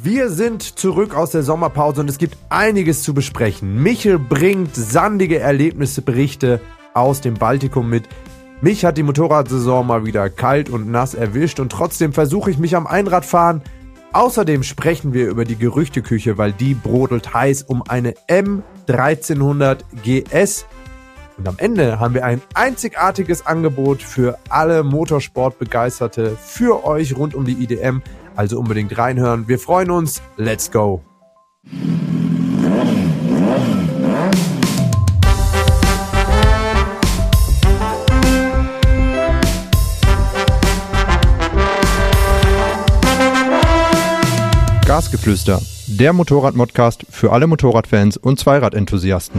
Wir sind zurück aus der Sommerpause und es gibt einiges zu besprechen. Michel bringt sandige Erlebnisberichte aus dem Baltikum mit. Mich hat die Motorradsaison mal wieder kalt und nass erwischt und trotzdem versuche ich mich am Einradfahren. Außerdem sprechen wir über die Gerüchteküche, weil die brodelt heiß um eine M1300 GS. Und am Ende haben wir ein einzigartiges Angebot für alle Motorsportbegeisterte für euch rund um die IDM. Also unbedingt reinhören. Wir freuen uns. Let's go! Gasgeflüster, der Motorrad-Modcast für alle Motorradfans und Zweiradenthusiasten.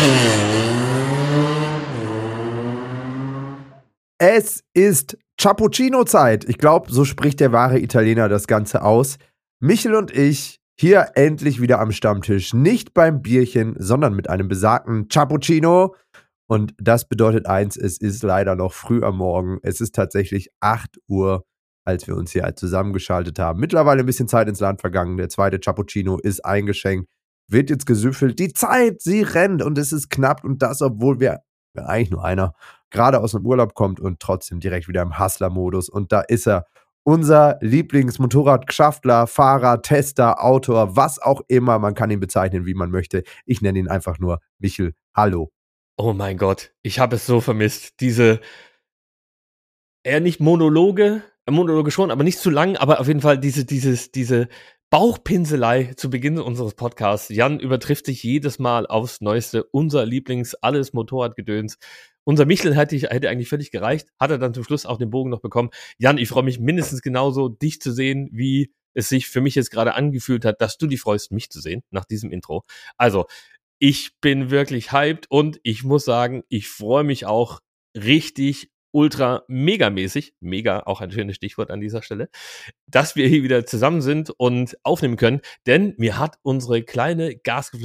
Es ist Cappuccino-Zeit. Ich glaube, so spricht der wahre Italiener das Ganze aus. Michel und ich hier endlich wieder am Stammtisch. Nicht beim Bierchen, sondern mit einem besagten Cappuccino. Und das bedeutet eins, es ist leider noch früh am Morgen. Es ist tatsächlich 8 Uhr, als wir uns hier zusammengeschaltet haben. Mittlerweile ein bisschen Zeit ins Land vergangen. Der zweite Cappuccino ist eingeschenkt, wird jetzt gesüffelt. Die Zeit, sie rennt und es ist knapp. Und das, obwohl wir eigentlich nur einer gerade aus dem Urlaub kommt und trotzdem direkt wieder im Hustler-Modus. Und da ist er, unser Lieblingsmotorradgeschaffler, Fahrer, Tester, Autor, was auch immer. Man kann ihn bezeichnen, wie man möchte. Ich nenne ihn einfach nur Michel. Hallo. Oh mein Gott, ich habe es so vermisst. Diese, eher nicht Monologe schon, aber nicht zu lang, aber auf jeden Fall diese Bauchpinselei zu Beginn unseres Podcasts. Jan übertrifft sich jedes Mal aufs Neueste. Unser alles Motorradgedöns. Unser Michel hätte eigentlich völlig gereicht, hat er dann zum Schluss auch den Bogen noch bekommen. Jan, ich freue mich mindestens genauso, dich zu sehen, wie es sich für mich jetzt gerade angefühlt hat, dass du dich freust, mich zu sehen, nach diesem Intro. Also, ich bin wirklich hyped und ich muss sagen, ich freue mich auch richtig ultra megamäßig, mega, auch ein schönes Stichwort an dieser Stelle, dass wir hier wieder zusammen sind und aufnehmen können, denn mir hat unsere kleine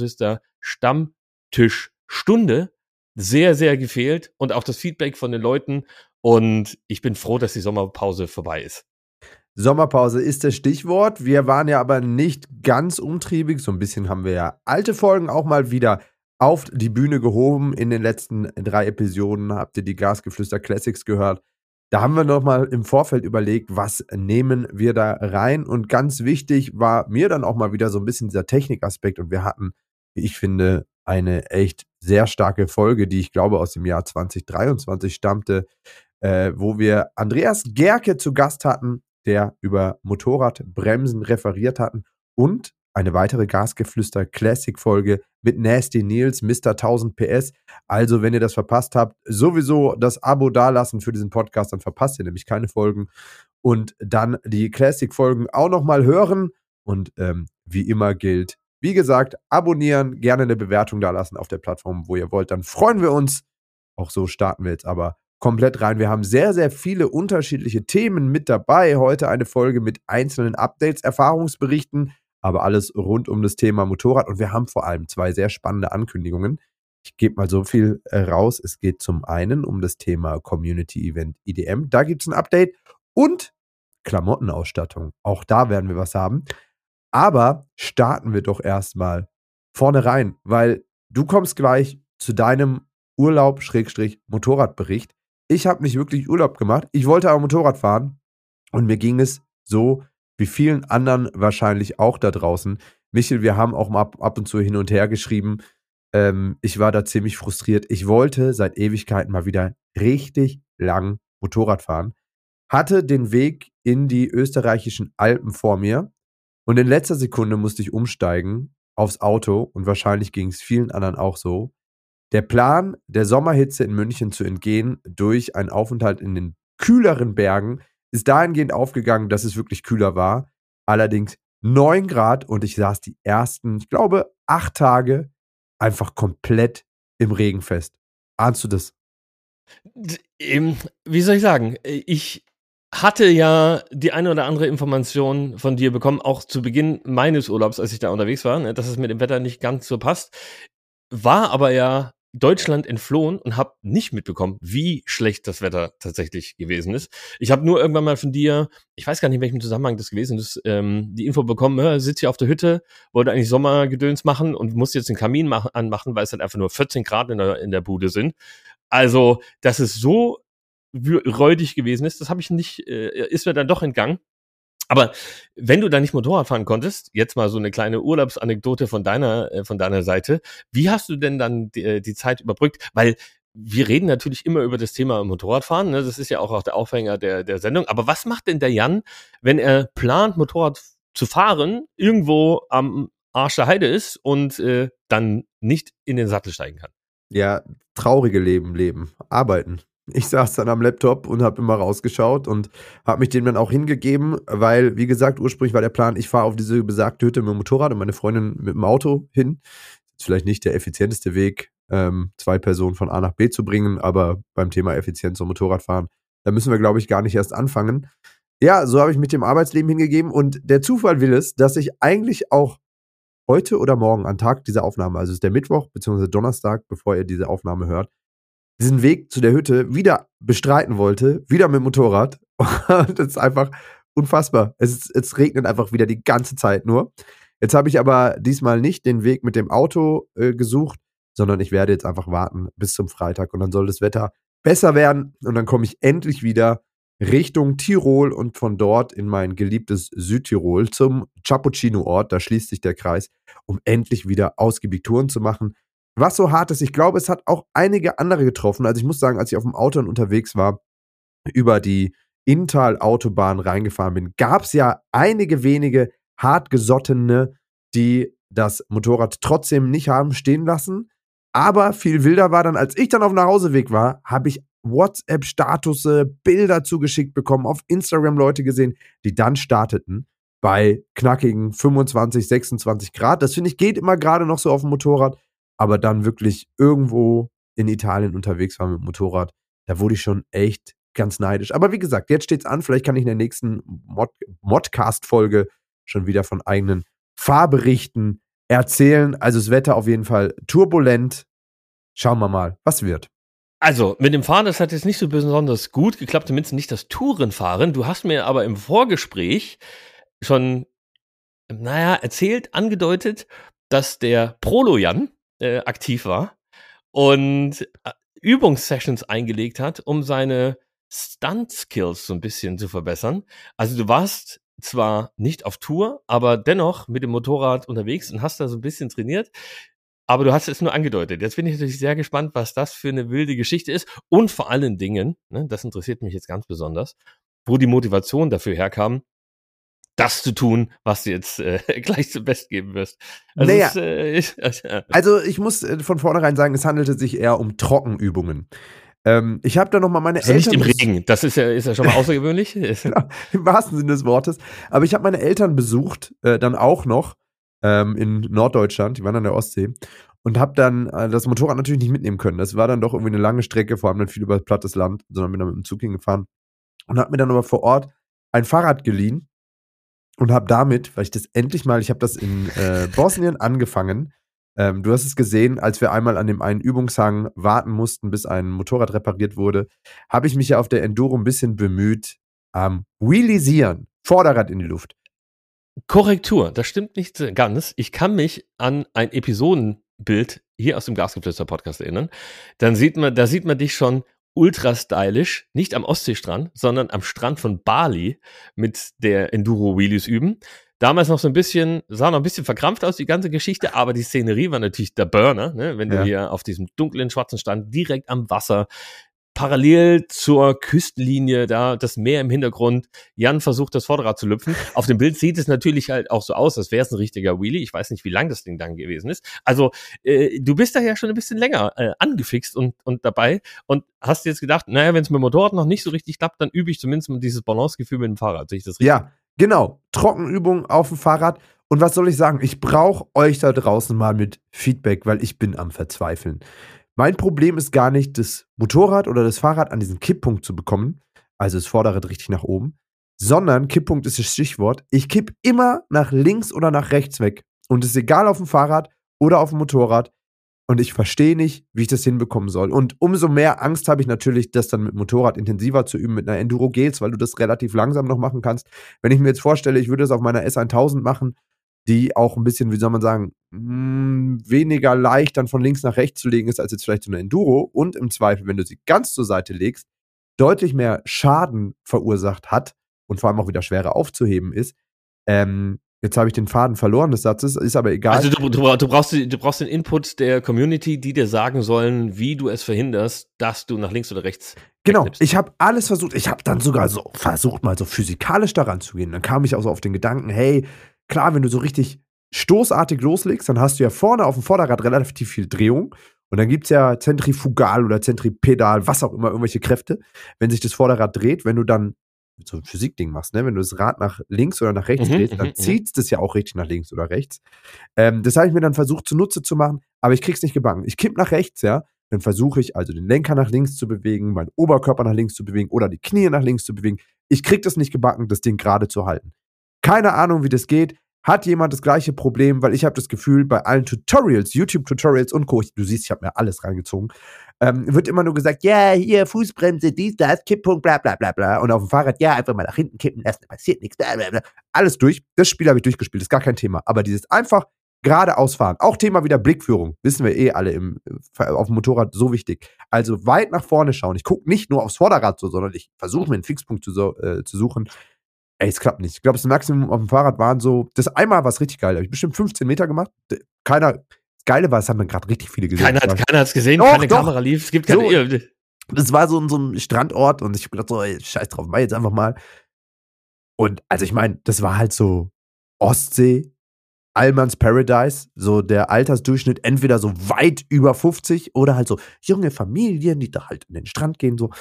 Gasgeflüster-Stammtischstunde sehr, sehr gefehlt und auch das Feedback von den Leuten und ich bin froh, dass die Sommerpause vorbei ist. Sommerpause ist das Stichwort. Wir waren ja aber nicht ganz umtriebig. So ein bisschen haben wir ja alte Folgen auch mal wieder auf die Bühne gehoben. In den letzten 3 Episoden habt ihr die Gasgeflüster Classics gehört. Da haben wir nochmal im Vorfeld überlegt, was nehmen wir da rein. Und ganz wichtig war mir dann auch mal wieder so ein bisschen dieser Technikaspekt. Und wir hatten, wie ich finde, eine echt sehr starke Folge, die ich glaube aus dem Jahr 2023 stammte, wo wir Andreas Gerke zu Gast hatten, der über Motorradbremsen referiert hatten und eine weitere Gasgeflüster-Classic-Folge mit Nasty Nils, Mr. 1000 PS. Also, wenn ihr das verpasst habt, sowieso das Abo dalassen für diesen Podcast, dann verpasst ihr nämlich keine Folgen. Und dann die Classic-Folgen auch nochmal hören. Und wie immer gilt, wie gesagt, abonnieren, gerne eine Bewertung dalassen auf der Plattform, wo ihr wollt. Dann freuen wir uns. Auch so starten wir jetzt aber komplett rein. Wir haben sehr, sehr viele unterschiedliche Themen mit dabei. Heute eine Folge mit einzelnen Updates, Erfahrungsberichten, aber alles rund um das Thema Motorrad. Und wir haben vor allem 2 sehr spannende Ankündigungen. Ich gebe mal so viel raus. Es geht zum einen um das Thema Community Event IDM. Da gibt es ein Update und Klamottenausstattung. Auch da werden wir was haben. Aber starten wir doch erstmal vorne rein, weil du kommst gleich zu deinem Urlaub-Motorradbericht. Ich habe nicht wirklich Urlaub gemacht. Ich wollte aber Motorrad fahren und mir ging es so wie vielen anderen wahrscheinlich auch da draußen. Michel, wir haben auch mal ab und zu hin und her geschrieben. Ich war da ziemlich frustriert. Ich wollte seit Ewigkeiten mal wieder richtig lang Motorrad fahren. Hatte den Weg in die österreichischen Alpen vor mir und in letzter Sekunde musste ich umsteigen aufs Auto und wahrscheinlich ging es vielen anderen auch so. Der Plan, der Sommerhitze in München zu entgehen durch einen Aufenthalt in den kühleren Bergen, ist dahingehend aufgegangen, dass es wirklich kühler war. Allerdings 9 Grad und ich saß die ersten, ich glaube, 8 Tage einfach komplett im Regen fest. Ahnst du das? Wie soll ich sagen? Ich hatte ja die eine oder andere Information von dir bekommen, auch zu Beginn meines Urlaubs, als ich da unterwegs war, dass es mit dem Wetter nicht ganz so passt. War aber ja Deutschland entflohen und habe nicht mitbekommen, wie schlecht das Wetter tatsächlich gewesen ist. Ich habe nur irgendwann mal von dir, ich weiß gar nicht, in welchem Zusammenhang das gewesen ist, die Info bekommen, sitzt hier auf der Hütte, wollte eigentlich Sommergedöns machen und muss jetzt den Kamin anmachen, weil es halt einfach nur 14 Grad in der Bude sind. Also, dass es so räudig gewesen ist, das habe ich nicht, ist mir dann doch entgangen. Aber wenn du da nicht Motorrad fahren konntest, jetzt mal so eine kleine Urlaubsanekdote von deiner Seite, wie hast du denn dann die Zeit überbrückt? Weil wir reden natürlich immer über das Thema Motorradfahren, ne? Das ist ja auch der Aufhänger der Sendung. Aber was macht denn der Jan, wenn er plant, Motorrad zu fahren, irgendwo am Arsch der Heide ist und dann nicht in den Sattel steigen kann? Ja, traurige leben, arbeiten. Ich saß dann am Laptop und habe immer rausgeschaut und habe mich dem dann auch hingegeben, weil, wie gesagt, ursprünglich war der Plan, ich fahre auf diese besagte Hütte mit dem Motorrad und meine Freundin mit dem Auto hin. Ist vielleicht nicht der effizienteste Weg, 2 Personen von A nach B zu bringen, aber beim Thema Effizienz und Motorradfahren, da müssen wir, glaube ich, gar nicht erst anfangen. Ja, so habe ich mich dem Arbeitsleben hingegeben und der Zufall will es, dass ich eigentlich auch heute oder morgen am Tag dieser Aufnahme, also es ist der Mittwoch bzw. Donnerstag, bevor ihr diese Aufnahme hört, diesen Weg zu der Hütte wieder bestreiten wollte, wieder mit dem Motorrad. Und das ist einfach unfassbar. Es regnet einfach wieder die ganze Zeit nur. Jetzt habe ich aber diesmal nicht den Weg mit dem Auto gesucht, sondern ich werde jetzt einfach warten bis zum Freitag und dann soll das Wetter besser werden und dann komme ich endlich wieder Richtung Tirol und von dort in mein geliebtes Südtirol zum Cappuccino-Ort, da schließt sich der Kreis, um endlich wieder ausgiebig Touren zu machen. Was so hart ist, ich glaube, es hat auch einige andere getroffen. Also ich muss sagen, als ich auf dem Auto unterwegs war, über die Inntal-Autobahn reingefahren bin, gab es ja einige wenige hartgesottene, die das Motorrad trotzdem nicht haben stehen lassen. Aber viel wilder war dann, als ich dann auf dem Nachhauseweg war, habe ich WhatsApp-Statusse, Bilder zugeschickt bekommen, auf Instagram Leute gesehen, die dann starteten bei knackigen 25, 26 Grad. Das finde ich geht immer gerade noch so auf dem Motorrad, aber dann wirklich irgendwo in Italien unterwegs war mit dem Motorrad, da wurde ich schon echt ganz neidisch. Aber wie gesagt, jetzt steht's an, vielleicht kann ich in der nächsten Modcast-Folge schon wieder von eigenen Fahrberichten erzählen. Also das Wetter auf jeden Fall turbulent. Schauen wir mal, was wird. Also, mit dem Fahren, das hat jetzt nicht so besonders gut geklappt, zumindest nicht das Tourenfahren. Du hast mir aber im Vorgespräch schon, erzählt, angedeutet, dass der Prolo-Jan aktiv war und Übungssessions eingelegt hat, um seine Stunt-Skills so ein bisschen zu verbessern. Also du warst zwar nicht auf Tour, aber dennoch mit dem Motorrad unterwegs und hast da so ein bisschen trainiert. Aber du hast es nur angedeutet. Jetzt bin ich natürlich sehr gespannt, was das für eine wilde Geschichte ist. Und vor allen Dingen, ne, das interessiert mich jetzt ganz besonders, wo die Motivation dafür herkam, das zu tun, was du jetzt gleich zum Best geben wirst. Also, also ich muss von vornherein sagen, es handelte sich eher um Trockenübungen. Ich habe da noch mal meine also Eltern... nicht im Regen, das ist ja schon mal außergewöhnlich. Genau, im wahrsten Sinne des Wortes. Aber ich habe meine Eltern besucht, dann auch noch in Norddeutschland, die waren an der Ostsee, und habe dann das Motorrad natürlich nicht mitnehmen können. Das war dann doch irgendwie eine lange Strecke, vor allem dann viel über plattes Land, sondern bin dann mit dem Zug hingefahren und habe mir dann aber vor Ort ein Fahrrad geliehen und habe damit, weil ich das endlich mal, ich habe das in Bosnien angefangen. Du hast es gesehen, als wir einmal an dem einen Übungshang warten mussten, bis ein Motorrad repariert wurde, habe ich mich ja auf der Enduro ein bisschen bemüht, Wheelisieren, Vorderrad in die Luft. Korrektur, das stimmt nicht ganz. Ich kann mich an ein Episodenbild hier aus dem Gasgeflüster-Podcast erinnern. Da sieht man dich schon ultra stylisch, nicht am Ostseestrand, sondern am Strand von Bali mit der Enduro-Wheelies üben. Damals noch sah noch ein bisschen verkrampft aus, die ganze Geschichte, aber die Szenerie war natürlich der Burner, ne? Wenn du hier auf diesem dunklen, schwarzen Strand direkt am Wasser, parallel zur Küstenlinie, da das Meer im Hintergrund, Jan versucht, das Vorderrad zu lüpfen. Auf dem Bild sieht es natürlich halt auch so aus, als wäre es ein richtiger Wheelie. Ich weiß nicht, wie lang das Ding dann gewesen ist. Also, du bist da ja schon ein bisschen länger angefixt und dabei und hast jetzt gedacht, naja, wenn es mit dem Motorrad noch nicht so richtig klappt, dann übe ich zumindest mal dieses Balancegefühl mit dem Fahrrad. Sehe ich das richtig? Ja, genau. Trockenübungen auf dem Fahrrad. Und was soll ich sagen? Ich brauche euch da draußen mal mit Feedback, weil ich bin am Verzweifeln. Mein Problem ist gar nicht, das Motorrad oder das Fahrrad an diesen Kipppunkt zu bekommen, also das Vorderrad richtig nach oben, sondern Kipppunkt ist das Stichwort. Ich kipp immer nach links oder nach rechts weg. Und es ist egal auf dem Fahrrad oder auf dem Motorrad. und ich verstehe nicht, wie ich das hinbekommen soll. Und umso mehr Angst habe ich natürlich, das dann mit Motorrad intensiver zu üben, mit einer Enduro geht's, weil du das relativ langsam noch machen kannst. Wenn ich mir jetzt vorstelle, ich würde das auf meiner S1000 machen, die auch ein bisschen, wie soll man sagen, weniger leicht dann von links nach rechts zu legen ist, als jetzt vielleicht so eine Enduro und im Zweifel, wenn du sie ganz zur Seite legst, deutlich mehr Schaden verursacht hat und vor allem auch wieder schwerer aufzuheben ist. Jetzt habe ich den Faden verloren des Satzes, ist aber egal. Also du brauchst den Input der Community, die dir sagen sollen, wie du es verhinderst, dass du nach links oder rechts Genau, wegnimmst. ich habe alles versucht. Ich habe dann sogar so versucht, mal so physikalisch daran zu gehen. Dann kam ich auch so auf den Gedanken, hey, klar, wenn du so richtig stoßartig loslegst, dann hast du ja vorne auf dem Vorderrad relativ viel Drehung. Und dann gibt's ja Zentrifugal oder Zentripedal, was auch immer, irgendwelche Kräfte, wenn sich das Vorderrad dreht. Wenn du dann so ein Physikding machst, ne? Wenn du das Rad nach links oder nach rechts drehst, dann zieht's das ja auch richtig nach links oder rechts. Das habe ich mir dann versucht zunutze zu machen, aber ich krieg's nicht gebacken. Ich kipp nach rechts, ja. Dann versuche ich also den Lenker nach links zu bewegen, meinen Oberkörper nach links zu bewegen oder die Knie nach links zu bewegen. Ich krieg das nicht gebacken, das Ding gerade zu halten. Keine Ahnung, wie das geht. Hat jemand das gleiche Problem? Weil ich habe das Gefühl, bei allen Tutorials, YouTube-Tutorials und Co., du siehst, ich habe mir alles reingezogen, wird immer nur gesagt, ja, hier, Fußbremse, dies, das, Kipppunkt, bla, bla, bla, bla. Und auf dem Fahrrad, ja, einfach mal nach hinten kippen lassen, passiert nichts, bla, bla, bla. Alles durch. Das Spiel habe ich durchgespielt, ist gar kein Thema. Aber dieses einfach geradeaus fahren, auch Thema wieder Blickführung, wissen wir eh alle auf dem Motorrad, so wichtig. Also weit nach vorne schauen. Ich gucke nicht nur aufs Vorderrad so, sondern ich versuche mir einen Fixpunkt zu suchen. Ey, es klappt nicht. Ich glaube, das Maximum auf dem Fahrrad waren so, das einmal war es richtig geil. Da habe ich bestimmt 15 Meter gemacht. Das Geile war, es haben dann gerade richtig viele gesehen. Keiner hat es gesehen, Doch, keine doch. Kamera lief, es gibt keine. So, das war so ein Strandort und ich hab gedacht so, ey, scheiß drauf, mach jetzt einfach mal. Und also ich meine, das war halt so Ostsee, Allmanns Paradise, so der Altersdurchschnitt entweder so weit über 50 oder halt so junge Familien, die da halt an den Strand gehen so.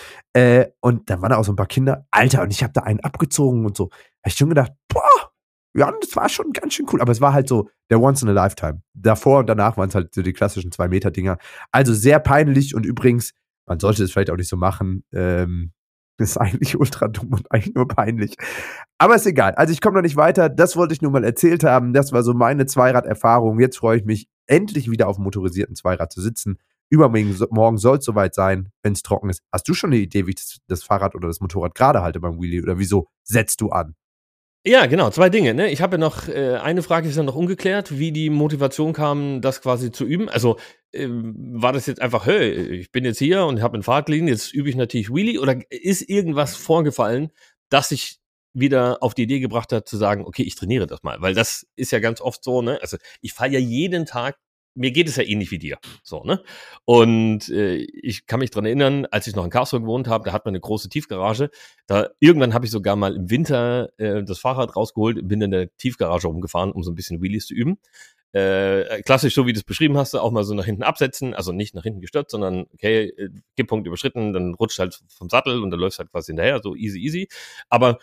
Und da waren da auch so ein paar Kinder. Alter, und ich habe da einen abgezogen und so. Hab ich schon gedacht, boah, ja, das war schon ganz schön cool. Aber es war halt so der Once in a Lifetime. Davor und danach waren es halt so die klassischen 2-Meter-Dinger. Also sehr peinlich und übrigens, man sollte es vielleicht auch nicht so machen. Das ist eigentlich ultra dumm und eigentlich nur peinlich. Aber ist egal. Also ich komme noch nicht weiter. Das wollte ich nur mal erzählt haben. Das war so meine Zweirad-Erfahrung. Jetzt freue ich mich, endlich wieder auf dem motorisierten Zweirad zu sitzen. Übermorgen soll es soweit sein, wenn es trocken ist. Hast du schon eine Idee, wie ich das Fahrrad oder das Motorrad gerade halte beim Wheelie? Oder wieso setzt du an? Ja, genau, 2 Dinge. Ne? Ich habe ja noch, eine Frage ist ja noch ungeklärt, wie die Motivation kam, das quasi zu üben. Also war das jetzt einfach, hey, ich bin jetzt hier und habe ein Fahrrad liegen, jetzt übe ich natürlich Wheelie? Oder ist irgendwas vorgefallen, das sich wieder auf die Idee gebracht hat, zu sagen, okay, ich trainiere das mal? Weil das ist ja ganz oft so, ne? Also ich fahre ja jeden Tag, mir geht es ja ähnlich wie dir, so, ne? Und ich kann mich dran erinnern, als ich noch in Karlsruhe gewohnt habe, da hat man eine große Tiefgarage. Da irgendwann habe ich sogar mal im Winter das Fahrrad rausgeholt und bin in der Tiefgarage rumgefahren, um so ein bisschen Wheelies zu üben. Klassisch, so wie du es beschrieben hast, auch mal so nach hinten absetzen, also nicht nach hinten gestürzt, sondern okay, Kipppunkt überschritten, dann rutscht halt vom Sattel und dann läufst halt quasi hinterher, so easy. Aber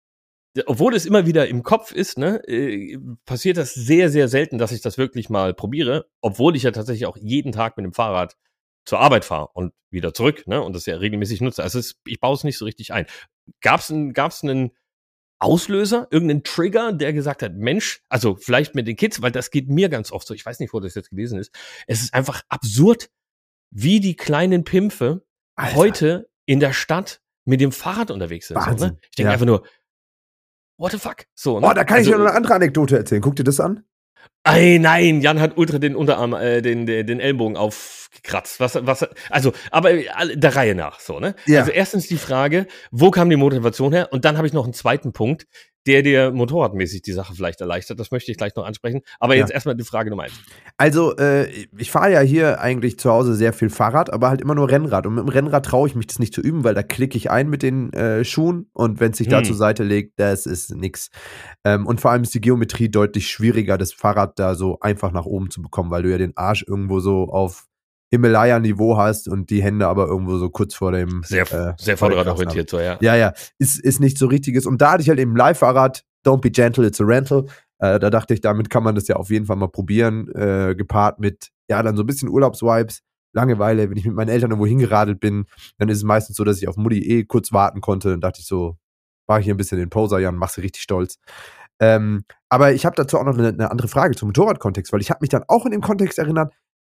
obwohl es immer wieder im Kopf ist, ne, passiert das sehr, sehr selten, dass ich das wirklich mal probiere, obwohl ich ja tatsächlich auch jeden Tag mit dem Fahrrad zur Arbeit fahre und wieder zurück, ne, und das ja regelmäßig nutze. Also ich baue es nicht so richtig ein. Gab's einen Auslöser, irgendeinen Trigger, der gesagt hat, Mensch, also vielleicht mit den Kids, weil das geht mir ganz oft so, ich weiß nicht, wo das jetzt gewesen ist. Es ist einfach absurd, wie die kleinen Pimpfe Alter, heute in der Stadt mit dem Fahrrad unterwegs sind. So, ne? Ich denke einfach nur, what the fuck? So, ne? Oh, da kann ich dir noch eine andere Anekdote erzählen. Guck dir das an. Ey, nein, Jan hat ultra den Unterarm, den Ellbogen aufgekratzt. Also, aber der Reihe nach, so, ne? Ja. Also erstens die Frage, wo kam die Motivation her? Und dann habe ich noch einen zweiten Punkt, der dir motorradmäßig die Sache vielleicht erleichtert. Das möchte ich gleich noch ansprechen. Aber jetzt erstmal die Frage Nummer 1. Also, ich fahre ja hier eigentlich zu Hause sehr viel Fahrrad, aber halt immer nur Rennrad. Und mit dem Rennrad traue ich mich das nicht zu üben, weil da klicke ich ein mit den Schuhen und wenn es sich da zur Seite legt, das ist nix. Und vor allem ist die Geometrie deutlich schwieriger, das Fahrrad da so einfach nach oben zu bekommen, weil du ja den Arsch irgendwo so auf Himalaya-Niveau hast und die Hände aber irgendwo so kurz vor dem sehr vorderradorientiert, so, ja. Ja, ist nicht so richtiges. Und da hatte ich halt eben Leihfahrrad, don't be gentle, it's a rental. Da dachte ich, damit kann man das ja auf jeden Fall mal probieren, gepaart mit, ja, dann so ein bisschen Urlaubsvibes, Langeweile. Wenn ich mit meinen Eltern irgendwo hingeradelt bin, dann ist es meistens so, dass ich auf Mutti kurz warten konnte. Dann dachte ich so, mach ich hier ein bisschen den Poser, Jan, mach sie richtig stolz. Aber ich habe dazu auch noch eine andere Frage zum Motorradkontext, weil ich habe mich dann auch in dem Kontext erinnert,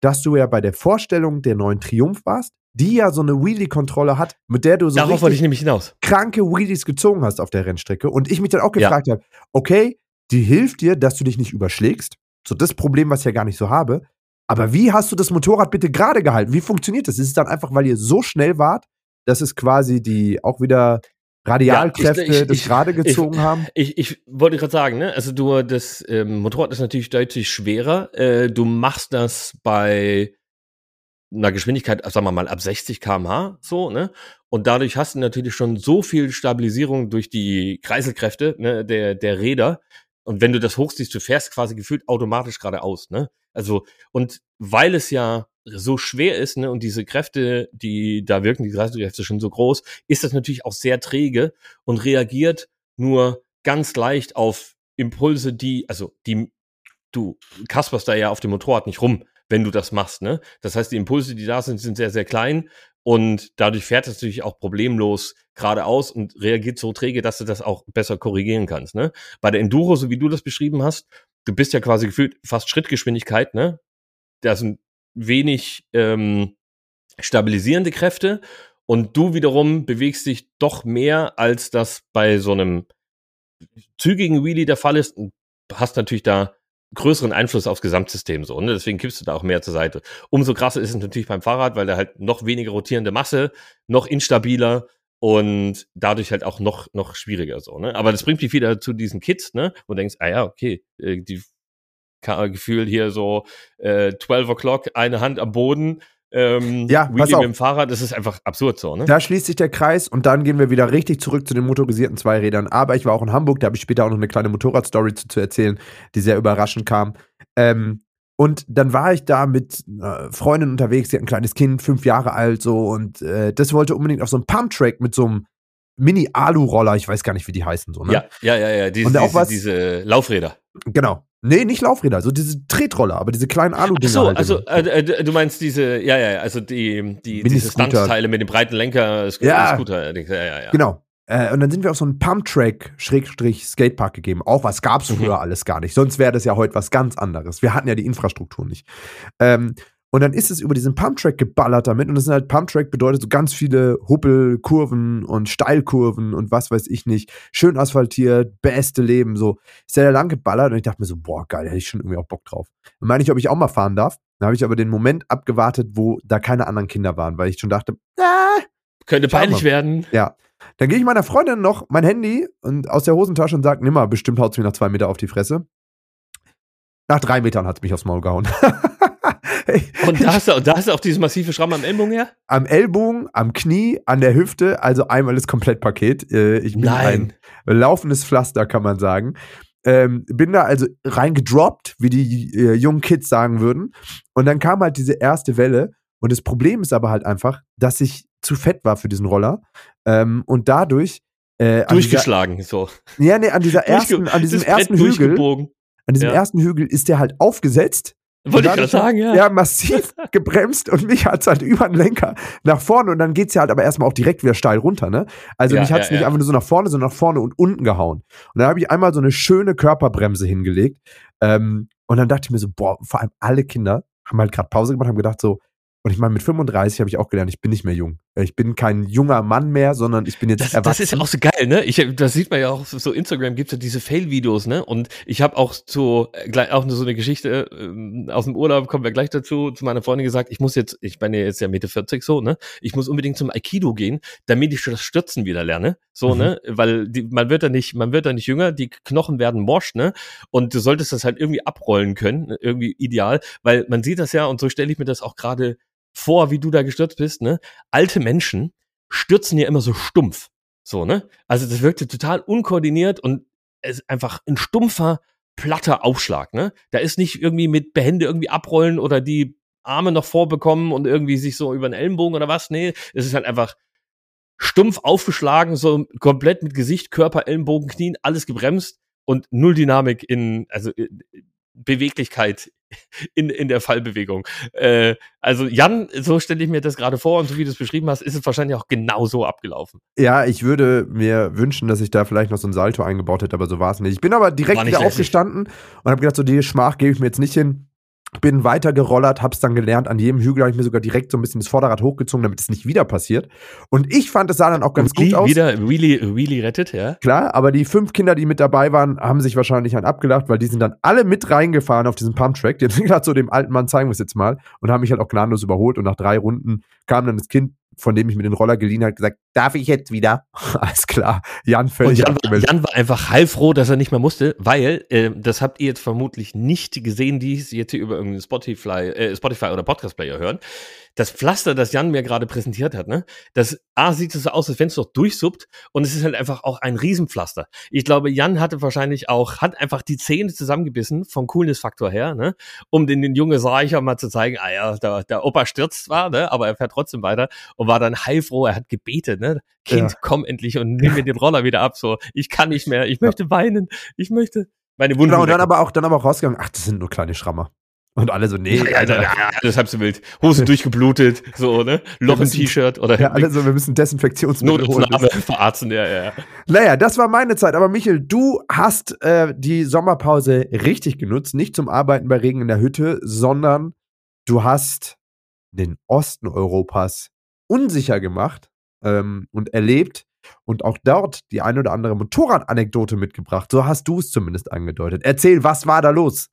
dass du ja bei der Vorstellung der neuen Triumph warst, die ja so eine Wheelie-Kontrolle hat, mit der du so Darauf wollte ich nämlich hinaus. kranke Wheelies gezogen hast auf der Rennstrecke. Und ich mich dann auch gefragt habe, okay, die hilft dir, dass du dich nicht überschlägst. So das Problem, was ich ja gar nicht so habe. Aber wie hast du das Motorrad bitte gerade gehalten? Wie funktioniert das? Ist es dann einfach, weil ihr so schnell wart, dass es quasi die auch wieder Radialkräfte das gerade gezogen haben? Ich wollte gerade sagen, ne? Also das Motorrad ist natürlich deutlich schwerer. Du machst das bei einer Geschwindigkeit, sagen wir mal, ab 60 km/h, so, ne? Und dadurch hast du natürlich schon so viel Stabilisierung durch die Kreiselkräfte, ne, der Räder. Und wenn du das hochziehst, du fährst quasi gefühlt automatisch geradeaus, ne? Also, und weil es ja so schwer ist, ne, und diese Kräfte, die da wirken, die Kreiselkräfte schon so groß, ist das natürlich auch sehr träge und reagiert nur ganz leicht auf Impulse, du kasperst da ja auf dem Motorrad nicht rum, wenn du das machst, ne? Das heißt, die Impulse, die da sind sehr, sehr klein und dadurch fährt es natürlich auch problemlos geradeaus und reagiert so träge, dass du das auch besser korrigieren kannst, ne? Bei der Enduro, so wie du das beschrieben hast, du bist ja quasi gefühlt fast Schrittgeschwindigkeit, ne? Da sind wenig stabilisierende Kräfte und du wiederum bewegst dich doch mehr, als das bei so einem zügigen Wheelie der Fall ist und hast natürlich da größeren Einfluss aufs Gesamtsystem so, ne? Deswegen kippst du da auch mehr zur Seite. Umso krasser ist es natürlich beim Fahrrad, weil da halt noch weniger rotierende Masse, noch instabiler und dadurch halt auch noch schwieriger so, ne? Aber das bringt mich wieder zu diesen Kids, ne? Wo du denkst, okay, die Gefühl hier so 12 o'clock, eine Hand am Boden, pass Wheelie auf. mit dem Fahrrad, das ist einfach absurd so, ne? Da schließt sich der Kreis und dann gehen wir wieder richtig zurück zu den motorisierten Zweirädern. Aber ich war auch in Hamburg, da habe ich später auch noch eine kleine Motorradstory zu erzählen, die sehr überraschend kam. Und dann war ich da mit Freundin unterwegs, die hat ein kleines Kind, 5 Jahre alt so und das wollte unbedingt auf so einen Pumptrack mit so einem Mini-Alu-Roller, ich weiß gar nicht, wie die heißen so, ne? Ja, diese Laufräder. Genau. Nee, nicht Laufräder, so diese Tretroller, aber diese kleinen Alu-Dinger. Du meinst diese, also diese Stunt-Teile mit dem breiten Lenker, Scooter. Ja. Genau. Und dann sind wir auf so einen Pumptrack Skatepark gegeben. Auch was gab's früher alles gar nicht. Sonst wäre das ja heute was ganz anderes. Wir hatten ja die Infrastruktur nicht. Und dann ist es über diesen Pumptrack geballert damit. Und das sind halt, Pumptrack bedeutet so ganz viele Huppelkurven und Steilkurven und was weiß ich nicht. Schön asphaltiert, beste Leben, so. Ist ja lang geballert und ich dachte mir so, boah, geil, hätte ich schon irgendwie auch Bock drauf. Dann meine ich, ob ich auch mal fahren darf. Dann habe ich aber den Moment abgewartet, wo da keine anderen Kinder waren, weil ich schon dachte, könnte peinlich werden. Ja. Dann gehe ich meiner Freundin noch mein Handy und aus der Hosentasche und sage, nimmer, bestimmt haut es mir nach 2 Meter auf die Fresse. Nach 3 Metern hat es mich aufs Maul gehauen. Und da hast du auch dieses massive Schramm am Ellbogen her? Am Ellbogen, am Knie, an der Hüfte, also einmal das Komplettpaket. Ich bin ein laufendes Pflaster, kann man sagen. Bin da also reingedroppt, wie die jungen Kids sagen würden. Und dann kam halt diese erste Welle. Und das Problem ist aber halt einfach, dass ich zu fett war für diesen Roller. Und dadurch durchgeschlagen, so. Ja, nee, an diesem ersten Hügel. An diesem ersten Hügel ist der halt aufgesetzt. Wollte ich gerade sagen, ja. Ja, massiv gebremst und mich hat's halt über den Lenker nach vorne und dann geht's ja halt aber erstmal auch direkt wieder steil runter, ne? Also mich hat's nicht einfach nur so nach vorne, sondern nach vorne und unten gehauen. Und dann habe ich einmal so eine schöne Körperbremse hingelegt. Und dann dachte ich mir so, boah, vor allem alle Kinder haben halt gerade Pause gemacht, haben gedacht so, und ich meine, mit 35 habe ich auch gelernt, ich bin nicht mehr jung. Ich bin kein junger Mann mehr, sondern ich bin jetzt erwachsen. Das ist ja auch so geil, ne? Das sieht man ja auch so Instagram, gibt's ja diese Fail-Videos, ne? Und ich habe auch auch so eine Geschichte aus dem Urlaub, kommen wir gleich dazu, zu meiner Freundin gesagt, ich bin ja jetzt ja Mitte 40 so, ne? Ich muss unbedingt zum Aikido gehen, damit ich das Stürzen wieder lerne, so, ne? Weil man wird da nicht jünger, die Knochen werden morsch, ne? Und du solltest das halt irgendwie abrollen können, irgendwie ideal, weil man sieht das ja und so stelle ich mir das auch gerade vor, wie du da gestürzt bist, ne? Alte Menschen stürzen ja immer so stumpf, so, ne? Also das wirkte total unkoordiniert und es ist einfach ein stumpfer, platter Aufschlag, ne? Da ist nicht irgendwie mit Behände irgendwie abrollen oder die Arme noch vorbekommen und irgendwie sich so über den Ellenbogen oder was, nee, es ist halt einfach stumpf aufgeschlagen, so komplett mit Gesicht, Körper, Ellenbogen, Knien, alles gebremst und null Dynamik Beweglichkeit in der Fallbewegung. Also Jan, so stelle ich mir das gerade vor und so wie du es beschrieben hast, ist es wahrscheinlich auch genau so abgelaufen. Ja, ich würde mir wünschen, dass ich da vielleicht noch so ein Salto eingebaut hätte, aber so war es nicht. Ich bin aber direkt wieder aufgestanden und habe gedacht, so die Schmach gebe ich mir jetzt nicht hin. bin weiter gerollert, hab's dann gelernt. An jedem Hügel habe ich mir sogar direkt so ein bisschen das Vorderrad hochgezogen, damit es nicht wieder passiert. Und ich fand, es sah dann auch ganz gut aus. Wieder Wheelie rettet, ja. Klar, aber die 5 Kinder, die mit dabei waren, haben sich wahrscheinlich abgelacht, weil die sind dann alle mit reingefahren auf diesen Pumptrack. Die haben gerade so dem alten Mann, zeigen wir es jetzt mal, und haben mich halt auch gnadenlos überholt. Und nach 3 Runden kam dann das Kind, von dem ich mir den Roller geliehen habe, gesagt, darf ich jetzt wieder? Alles klar, Jan völlig abgemeldet. Jan war einfach heilfroh, dass er nicht mehr musste, weil, das habt ihr jetzt vermutlich nicht gesehen, die es jetzt hier über irgendeinen Spotify oder Podcast-Player hören. Das Pflaster, das Jan mir gerade präsentiert hat, ne, das sieht es so aus, als wenn es noch durchsuppt, und es ist halt einfach auch ein Riesenpflaster. Ich glaube, Jan hat einfach die Zähne zusammengebissen vom Coolness-Faktor her, ne, um den jungen Seicher mal zu zeigen, der Opa stürzt zwar, ne, aber er fährt trotzdem weiter, und war dann heilfroh, er hat gebetet, ne, Kind, komm endlich und nimm mir den Roller wieder ab, so, ich kann nicht mehr, ich möchte weinen, ich möchte meine Wunden. Genau, und dann aber auch rausgegangen, ach, das sind nur kleine Schrammer. Und alle so, nee. Ja, das halb so wild. Hose durchgeblutet, so, ne? Loch im T-Shirt oder. Ja, alle so, wir müssen Desinfektionsmittel holen. Verarzten, ja. Naja, das war meine Zeit. Aber Michael, du hast die Sommerpause richtig genutzt. Nicht zum Arbeiten bei Regen in der Hütte, sondern du hast den Osten Europas unsicher gemacht und erlebt und auch dort die ein oder andere Motorradanekdote mitgebracht. So hast du es zumindest angedeutet. Erzähl, was war da los?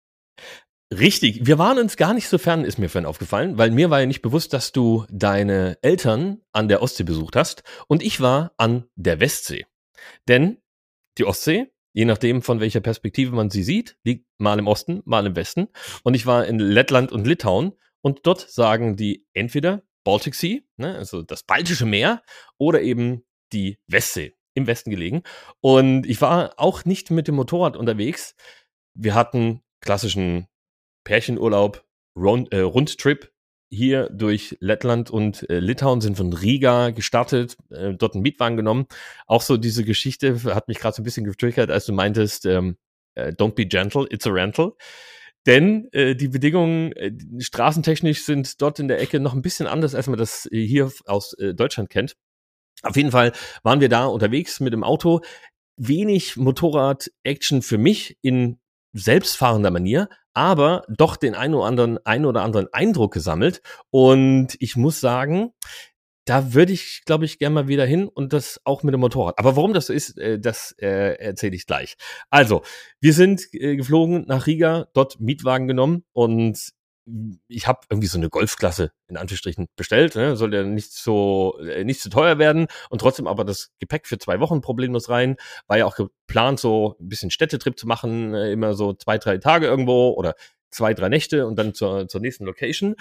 Richtig, wir waren uns gar nicht so fern, ist mir vorhin aufgefallen, weil mir war ja nicht bewusst, dass du deine Eltern an der Ostsee besucht hast, und ich war an der Westsee. Denn die Ostsee, je nachdem von welcher Perspektive man sie sieht, liegt mal im Osten, mal im Westen, und ich war in Lettland und Litauen, und dort sagen die entweder Baltic Sea, ne, also das Baltische Meer, oder eben die Westsee, im Westen gelegen, und ich war auch nicht mit dem Motorrad unterwegs. Wir hatten klassischen Pärchenurlaub, Rundtrip hier durch Lettland und Litauen, sind von Riga gestartet, dort einen Mietwagen genommen. Auch so diese Geschichte hat mich gerade so ein bisschen getriggert, als du meintest, don't be gentle, it's a rental. Denn die Bedingungen straßentechnisch sind dort in der Ecke noch ein bisschen anders, als man das hier aus Deutschland kennt. Auf jeden Fall waren wir da unterwegs mit dem Auto. Wenig Motorrad-Action für mich in selbstfahrender Manier, aber doch den ein oder anderen Eindruck gesammelt. Und ich muss sagen, da würde ich, glaube ich, gerne mal wieder hin, und das auch mit dem Motorrad. Aber warum das so ist, das erzähle ich gleich. Also, wir sind geflogen nach Riga, dort Mietwagen genommen, und ich habe irgendwie so eine Golfklasse in Anführungsstrichen bestellt, ne? Soll ja nicht zu teuer werden, und trotzdem aber das Gepäck für 2 Wochen problemlos rein. War ja auch geplant, so ein bisschen Städtetrip zu machen, immer so 2-3 Tage irgendwo oder 2-3 Nächte und dann zur nächsten Location,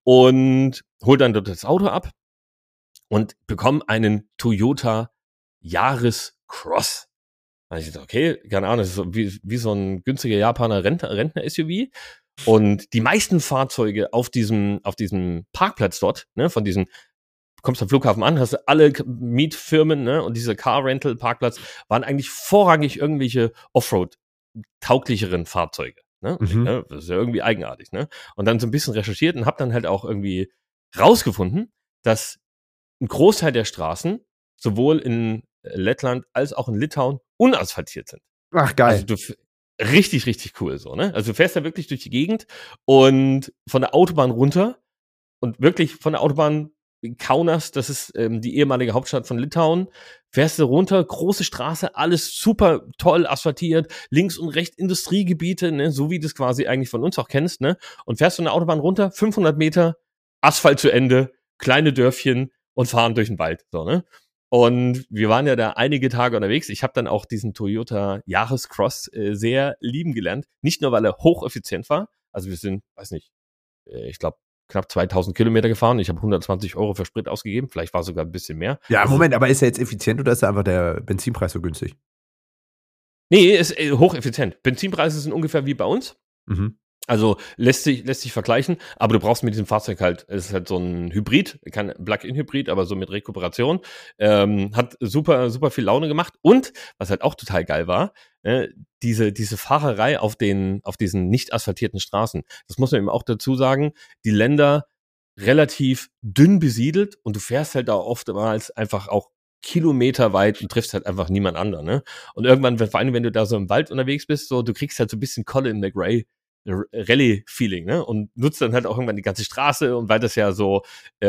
und hol dann dort das Auto ab und bekomme einen Toyota Yaris Cross. Da ich dachte, okay, keine Ahnung, das ist so wie so ein günstiger Japaner Rentner-SUV. Und die meisten Fahrzeuge auf diesem Parkplatz dort, ne, von diesen, du kommst am Flughafen an, hast du alle Mietfirmen, ne, und dieser Car-Rental-Parkplatz waren eigentlich vorrangig irgendwelche Offroad-tauglicheren Fahrzeuge, ne? Mhm. Das ist ja irgendwie eigenartig, ne? Und dann so ein bisschen recherchiert und hab dann halt auch irgendwie rausgefunden, dass ein Großteil der Straßen sowohl in Lettland als auch in Litauen unasphaltiert sind. Ach, geil. Also richtig, richtig cool so, ne? Also du fährst da wirklich durch die Gegend und von der Autobahn runter und wirklich von der Autobahn Kaunas, das ist die ehemalige Hauptstadt von Litauen, fährst du runter, große Straße, alles super toll asphaltiert, links und rechts Industriegebiete, ne, so wie du es quasi eigentlich von uns auch kennst, ne? Und fährst von der Autobahn runter, 500 Meter, Asphalt zu Ende, kleine Dörfchen und fahren durch den Wald, so, ne? Und wir waren ja da einige Tage unterwegs. Ich habe dann auch diesen Toyota Yaris Cross sehr lieben gelernt. Nicht nur, weil er hocheffizient war. Also wir sind, weiß nicht, ich glaube, knapp 2000 Kilometer gefahren. Ich habe 120 € für Sprit ausgegeben. Vielleicht war sogar ein bisschen mehr. Ja, Moment, aber ist er jetzt effizient oder ist einfach der Benzinpreis so günstig? Nee, ist hocheffizient. Benzinpreise sind ungefähr wie bei uns. Mhm. Also lässt sich vergleichen, aber du brauchst mit diesem Fahrzeug halt, es ist halt so ein Hybrid, kein Plug-in-Hybrid, aber so mit Rekuperation. Hat super, super viel Laune gemacht, und was halt auch total geil war, diese Fahrerei auf diesen nicht asphaltierten Straßen. Das muss man eben auch dazu sagen, die Länder relativ dünn besiedelt, und du fährst halt da oftmals einfach auch kilometerweit und triffst halt einfach niemand anderen, ne? Und irgendwann, vor allem wenn du da so im Wald unterwegs bist, so, du kriegst halt so ein bisschen Colin McRae Rallye-Feeling, ne? Und nutzt dann halt auch irgendwann die ganze Straße und weil das ja so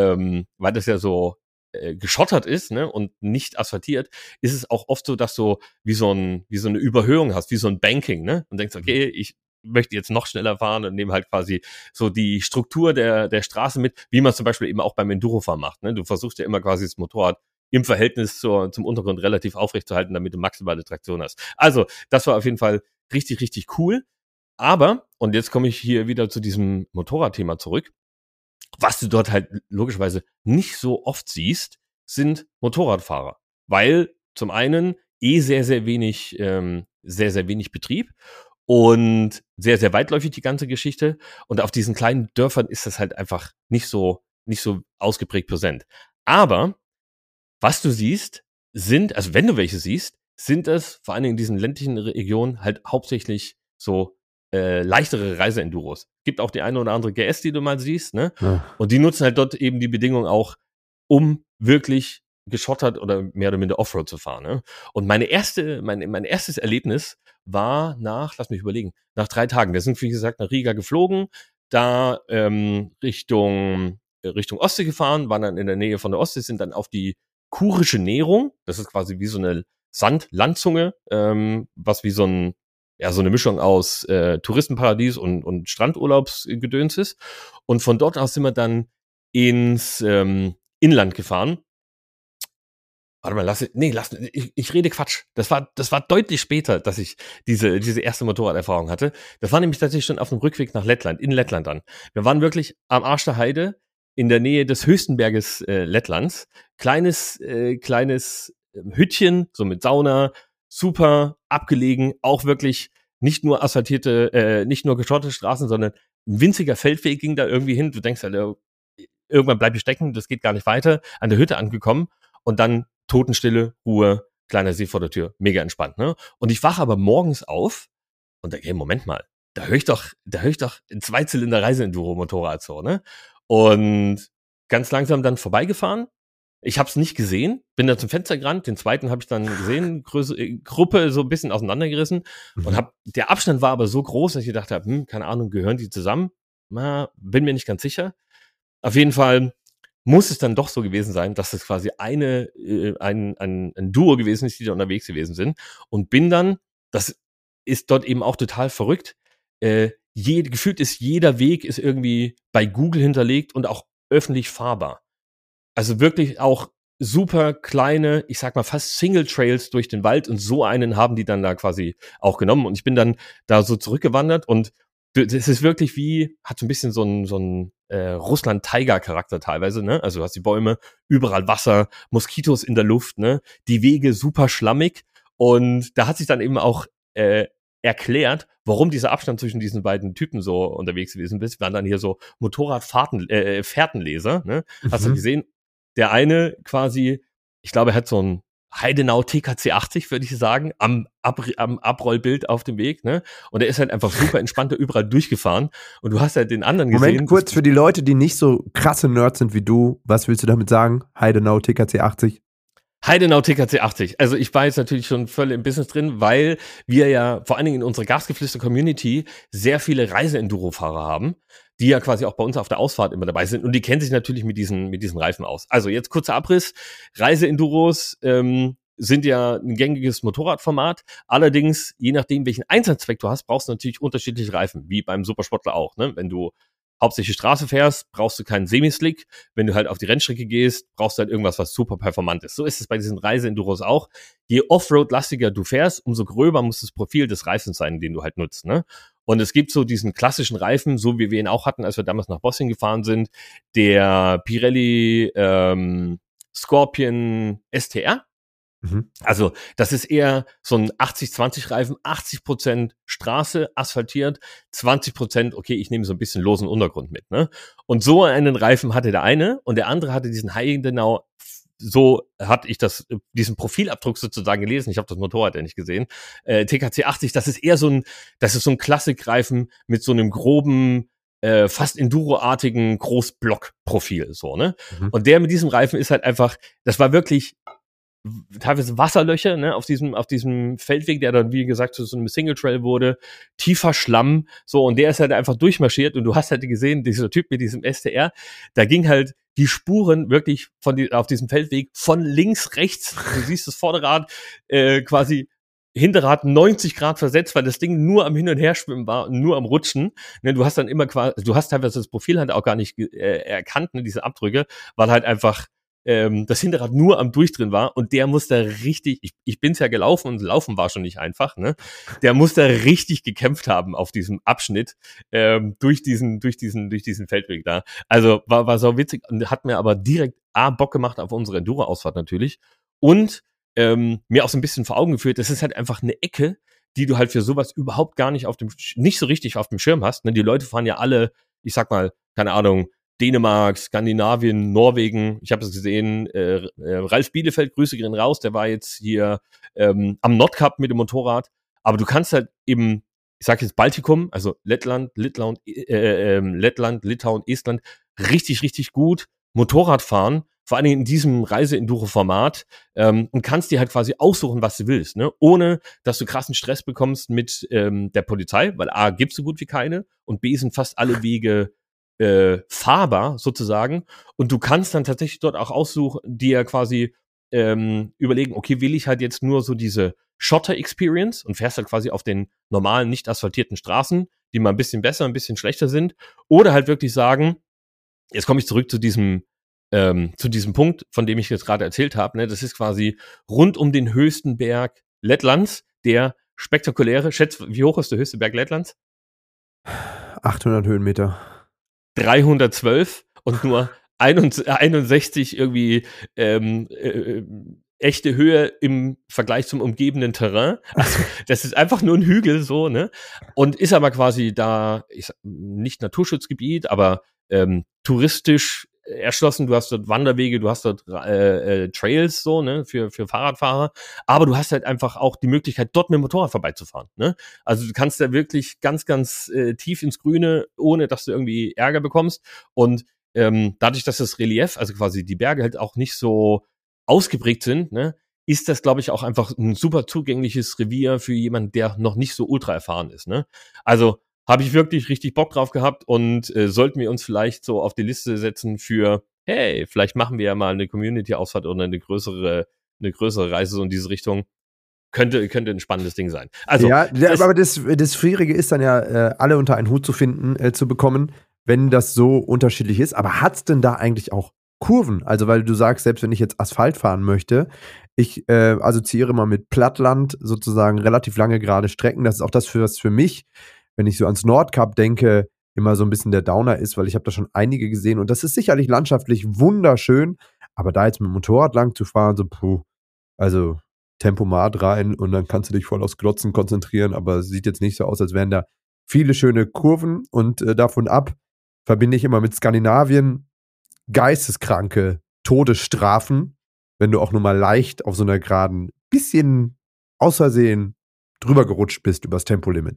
geschottert ist, ne, und nicht asphaltiert, ist es auch oft so, dass du wie so eine Überhöhung hast, wie so ein Banking, ne? Und denkst, okay, ich möchte jetzt noch schneller fahren und nehme halt quasi so die Struktur der Straße mit, wie man es zum Beispiel eben auch beim Endurofahren macht, ne? Du versuchst ja immer quasi das Motorrad im Verhältnis zum Untergrund relativ aufrecht zu halten, damit du maximale Traktion hast. Also, das war auf jeden Fall richtig, richtig cool. Aber, und jetzt komme ich hier wieder zu diesem Motorradthema zurück, was du dort halt logischerweise nicht so oft siehst, sind Motorradfahrer. Weil zum einen sehr, sehr wenig Betrieb und sehr, sehr weitläufig die ganze Geschichte. Und auf diesen kleinen Dörfern ist das halt einfach nicht so ausgeprägt präsent. Aber was du siehst, also wenn du welche siehst, sind es vor allen Dingen in diesen ländlichen Regionen halt hauptsächlich so leichtere Reiseenduros. Gibt auch die eine oder andere GS, die du mal siehst, ne? Ja. Und die nutzen halt dort eben die Bedingungen auch, um wirklich geschottert oder mehr oder minder Offroad zu fahren, ne? Und mein erstes Erlebnis war lass mich überlegen, nach 3 Tagen. Wir sind, wie gesagt, nach Riga geflogen, da Richtung Ostsee gefahren, waren dann in der Nähe von der Ostsee, sind dann auf die Kurische Nehrung, das ist quasi wie so eine Landzunge, was wie so eine Mischung aus Touristenparadies und Strandurlaubsgedöns ist. Und von dort aus sind wir dann ins Inland gefahren. Warte mal, ich rede Quatsch. Das war deutlich später, dass ich diese erste Motorraderfahrung hatte. Das war nämlich tatsächlich schon auf dem Rückweg nach Lettland, in Lettland dann. Wir waren wirklich am Arsch der Heide in der Nähe des höchsten Berges Lettlands. Kleines Hüttchen, so mit Sauna, super abgelegen, auch wirklich nicht nur geschotterte Straßen, sondern ein winziger Feldweg ging da irgendwie hin. Du denkst halt, irgendwann bleib ich stecken, das geht gar nicht weiter. An der Hütte angekommen und dann Totenstille, Ruhe, kleiner See vor der Tür, mega entspannt, ne? Und ich wache aber morgens auf und denke, hey, Moment mal, da höre ich doch ein Zweizylinder Reiseenduro-Motorrad so, ne? Und ganz langsam dann vorbeigefahren. Ich habe es nicht gesehen, bin da zum Fenster gerannt, den zweiten habe ich dann gesehen, Gruppe so ein bisschen auseinandergerissen und der Abstand war aber so groß, dass ich gedacht habe, keine Ahnung, gehören die zusammen? Bin mir nicht ganz sicher. Auf jeden Fall muss es dann doch so gewesen sein, dass es quasi ein Duo gewesen ist, die da unterwegs gewesen sind. Und bin dann, das ist dort eben auch total verrückt, gefühlt ist jeder Weg ist irgendwie bei Google hinterlegt und auch öffentlich fahrbar. Also wirklich auch super kleine, ich sag mal fast Single Trails durch den Wald und so einen haben die dann da quasi auch genommen und ich bin dann da so zurückgewandert und das ist wirklich hat so ein bisschen so ein Russland-Tiger-Charakter teilweise, ne? Also du hast die Bäume, überall Wasser, Moskitos in der Luft, ne? Die Wege super schlammig und da hat sich dann eben auch erklärt, warum dieser Abstand zwischen diesen beiden Typen so unterwegs gewesen ist. Wir waren dann hier so Fährtenleser, ne? Hast du gesehen? Der eine quasi, ich glaube, er hat so ein Heidenau TKC 80, würde ich sagen, am Abrollbild auf dem Weg, ne? Und er ist halt einfach super entspannt da überall durchgefahren. Und du hast halt den anderen gesehen. Moment, kurz für die Leute, die nicht so krasse Nerds sind wie du, was willst du damit sagen? Heidenau TKC 80? Heidenau TKC 80. Also ich war jetzt natürlich schon voll im Business drin, weil wir ja vor allen Dingen in unserer Gasgeflüster-Community sehr viele Reise-Enduro-Fahrer haben, die ja quasi auch bei uns auf der Ausfahrt immer dabei sind und die kennen sich natürlich mit diesen Reifen aus. Also jetzt kurzer Abriss. Reise-Enduros sind ja ein gängiges Motorradformat. Allerdings, je nachdem, welchen Einsatzzweck du hast, brauchst du natürlich unterschiedliche Reifen, wie beim Supersportler auch, ne? Wenn du hauptsächlich Straße fährst, brauchst du keinen Semislick. Wenn du halt auf die Rennstrecke gehst, brauchst du halt irgendwas, was super performant ist. So ist es bei diesen Reise-Enduros auch. Je Offroad-lastiger du fährst, umso gröber muss das Profil des Reifens sein, den du halt nutzt, ne? Und es gibt so diesen klassischen Reifen, so wie wir ihn auch hatten, als wir damals nach Bosnien gefahren sind, der Pirelli Scorpion STR. Also das ist eher so ein 80-20 Reifen, 80% Straße, asphaltiert, 20%, okay, ich nehme so ein bisschen losen Untergrund mit, ne? Und so einen Reifen hatte der eine und der andere hatte diesen Heidenau, so hatte ich diesen Profilabdruck sozusagen gelesen, ich habe das Motorrad ja nicht gesehen, TKC 80, das ist so ein Klassikreifen mit so einem groben, fast Enduro-artigen Großblock-Profil, so, ne? Und der mit diesem Reifen ist halt einfach, das war wirklich teilweise Wasserlöcher, ne, auf diesem Feldweg, der dann, wie gesagt, zu so einem Single Trail wurde, tiefer Schlamm, so, und der ist halt einfach durchmarschiert und du hast halt gesehen, dieser Typ mit diesem STR, da ging halt die Spuren wirklich auf diesem Feldweg von links, rechts, du siehst das Vorderrad, quasi Hinterrad 90 Grad versetzt, weil das Ding nur am Hin- und Herschwimmen war und nur am Rutschen. Ne, du hast dann immer du hast teilweise das Profil halt auch gar nicht erkannt, ne, diese Abdrücke, weil halt einfach das Hinterrad nur am Durchdrehen war und der muss da richtig, ich bin's ja gelaufen und laufen war schon nicht einfach, ne? Der muss da richtig gekämpft haben auf diesem Abschnitt durch diesen Feldweg da. Also war so witzig und hat mir aber direkt Bock gemacht auf unsere Enduro-Ausfahrt natürlich und mir auch so ein bisschen vor Augen geführt, das ist halt einfach eine Ecke, die du halt für sowas überhaupt gar nicht nicht so richtig auf dem Schirm hast. Ne? Die Leute fahren ja alle, ich sag mal, keine Ahnung, Dänemark, Skandinavien, Norwegen. Ich habe es gesehen, Ralf Bielefeld, Grüße gehen raus, der war jetzt hier am Nordkap mit dem Motorrad. Aber du kannst halt eben, ich sag jetzt Baltikum, also Lettland, Litauen, Estland, richtig, richtig gut Motorrad fahren, vor allen Dingen in diesem Reise-Enduro-Format, und kannst dir halt quasi aussuchen, was du willst, ne? Ohne, dass du krassen Stress bekommst mit der Polizei, weil A, gibt's so gut wie keine und B, sind fast alle Wege fahrbar sozusagen und du kannst dann tatsächlich dort auch aussuchen, dir quasi überlegen, okay, will ich halt jetzt nur so diese Schotter-Experience und fährst halt quasi auf den normalen, nicht asphaltierten Straßen, die mal ein bisschen besser, ein bisschen schlechter sind, oder halt wirklich sagen, jetzt komme ich zurück zu diesem Punkt, von dem ich jetzt gerade erzählt habe, ne, das ist quasi rund um den höchsten Berg Lettlands, der spektakuläre, schätzt, wie hoch ist der höchste Berg Lettlands? 800 Höhenmeter. 312 und nur 61 irgendwie echte Höhe im Vergleich zum umgebenden Terrain. Also das ist einfach nur ein Hügel so, ne? Und ist aber quasi da, nicht Naturschutzgebiet, aber touristisch erschlossen. Du hast dort Wanderwege, du hast dort Trails so, ne, für Fahrradfahrer. Aber du hast halt einfach auch die Möglichkeit, dort mit dem Motorrad vorbeizufahren, ne? Also du kannst da wirklich ganz, ganz tief ins Grüne, ohne dass du irgendwie Ärger bekommst. Und dadurch, dass das Relief, also quasi die Berge halt auch nicht so ausgeprägt sind, ne, ist das, glaube ich, auch einfach ein super zugängliches Revier für jemanden, der noch nicht so ultra erfahren ist, ne? Also habe ich wirklich richtig Bock drauf gehabt und sollten wir uns vielleicht so auf die Liste setzen für, hey, vielleicht machen wir ja mal eine Community-Ausfahrt oder eine größere Reise so in diese Richtung. Könnte ein spannendes Ding sein. Also, ja, aber das Schwierige ist dann ja, alle unter einen Hut zu finden, zu bekommen, wenn das so unterschiedlich ist. Aber hat's denn da eigentlich auch Kurven? Also, weil du sagst, selbst wenn ich jetzt Asphalt fahren möchte, ich assoziiere mal mit Plattland sozusagen relativ lange gerade Strecken. Das ist auch das, was für mich, wenn ich so ans Nordkap denke, immer so ein bisschen der Downer ist, weil ich habe da schon einige gesehen und das ist sicherlich landschaftlich wunderschön, aber da jetzt mit dem Motorrad lang zu fahren, so also Tempomat rein und dann kannst du dich voll aufs Glotzen konzentrieren, aber es sieht jetzt nicht so aus, als wären da viele schöne Kurven und davon ab verbinde ich immer mit Skandinavien geisteskranke Todesstrafen, wenn du auch nur mal leicht auf so einer geraden bisschen aus Versehen drüber gerutscht bist übers Tempolimit.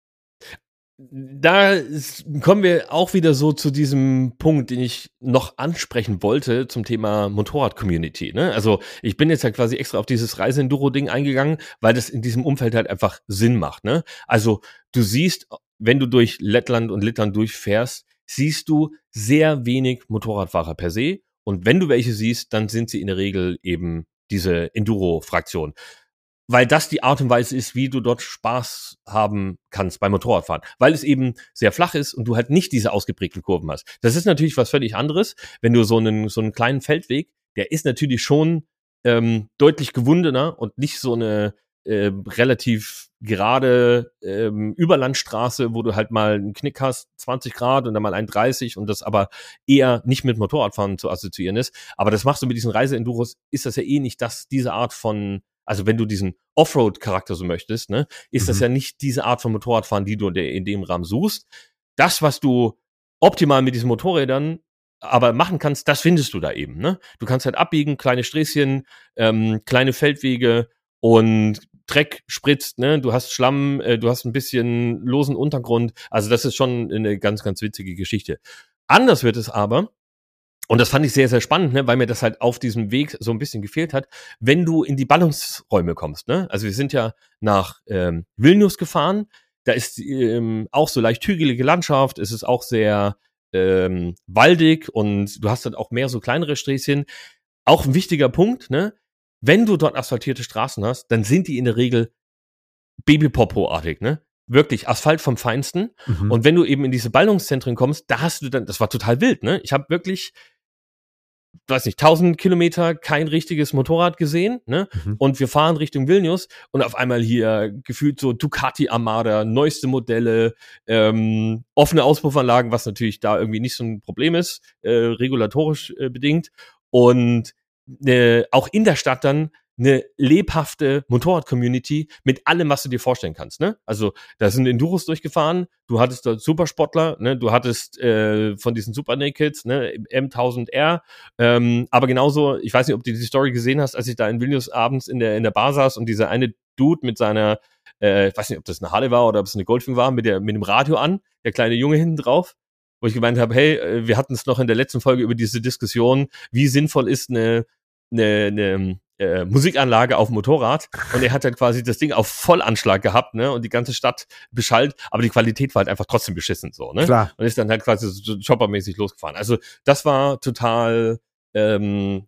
Da kommen wir auch wieder so zu diesem Punkt, den ich noch ansprechen wollte zum Thema Motorrad-Community. Ne? Also ich bin jetzt halt quasi extra auf dieses Reise-Enduro-Ding eingegangen, weil das in diesem Umfeld halt einfach Sinn macht. Ne? Also du siehst, wenn du durch Lettland und Litauen durchfährst, siehst du sehr wenig Motorradfahrer per se. Und wenn du welche siehst, dann sind sie in der Regel eben diese Enduro-Fraktion. Weil das die Art und Weise ist, wie du dort Spaß haben kannst beim Motorradfahren. Weil es eben sehr flach ist und du halt nicht diese ausgeprägten Kurven hast. Das ist natürlich was völlig anderes, wenn du so einen kleinen Feldweg, der ist natürlich schon deutlich gewundener und nicht so eine relativ gerade Überlandstraße, wo du halt mal einen Knick hast, 20 Grad und dann mal 31 und das aber eher nicht mit Motorradfahren zu assoziieren ist. Aber das machst du mit diesen Reise-Enduros, ist das ja eh nicht diese Art von, also wenn du diesen Offroad-Charakter so möchtest, ne, ist das ja nicht diese Art von Motorradfahren, die du in dem Rahmen suchst. Das, was du optimal mit diesen Motorrädern aber machen kannst, das findest du da eben, ne? Du kannst halt abbiegen, kleine Sträßchen, kleine Feldwege und Dreck spritzt, ne? Du hast Schlamm, du hast ein bisschen losen Untergrund. Also das ist schon eine ganz, ganz witzige Geschichte. Anders wird es aber, Und das fand ich sehr, sehr spannend, ne, weil mir das halt auf diesem Weg so ein bisschen gefehlt hat, wenn du in die Ballungsräume kommst. Ne? Also wir sind ja nach Vilnius gefahren, da ist auch so leicht hügelige Landschaft, es ist auch sehr waldig und du hast dann auch mehr so kleinere Sträßchen. Auch ein wichtiger Punkt, ne? Wenn du dort asphaltierte Straßen hast, dann sind die in der Regel Babypopo-artig, ne? Wirklich Asphalt vom Feinsten. Mhm. Und wenn du eben in diese Ballungszentren kommst, da hast du dann, das war total wild, ne? Ich habe wirklich, weiß nicht, 1000 Kilometer kein richtiges Motorrad gesehen, ne? Mhm. Und wir fahren Richtung Vilnius und auf einmal hier gefühlt so Ducati Armada, neueste Modelle, offene Auspuffanlagen, was natürlich da irgendwie nicht so ein Problem ist, regulatorisch bedingt. Und auch in der Stadt dann eine lebhafte Motorrad-Community mit allem, was du dir vorstellen kannst, ne? Also, da sind Enduros durchgefahren, du hattest dort Supersportler, ne? Du hattest von diesen Super Nakeds, ne? M1000R, aber genauso, ich weiß nicht, ob du die Story gesehen hast, als ich da in Vilnius abends in der Bar saß und dieser eine Dude mit seiner, ich weiß nicht, ob das eine Harley war oder ob es eine Goldwing war, mit dem Radio an, der kleine Junge hinten drauf, wo ich gemeint habe, hey, wir hatten es noch in der letzten Folge über diese Diskussion, wie sinnvoll ist eine Musikanlage auf dem Motorrad, und er hat dann quasi das Ding auf Vollanschlag gehabt, ne, und die ganze Stadt beschallt, aber die Qualität war halt einfach trotzdem beschissen, so, ne? Klar. Und ist dann halt quasi so choppermäßig losgefahren. Also das war total, das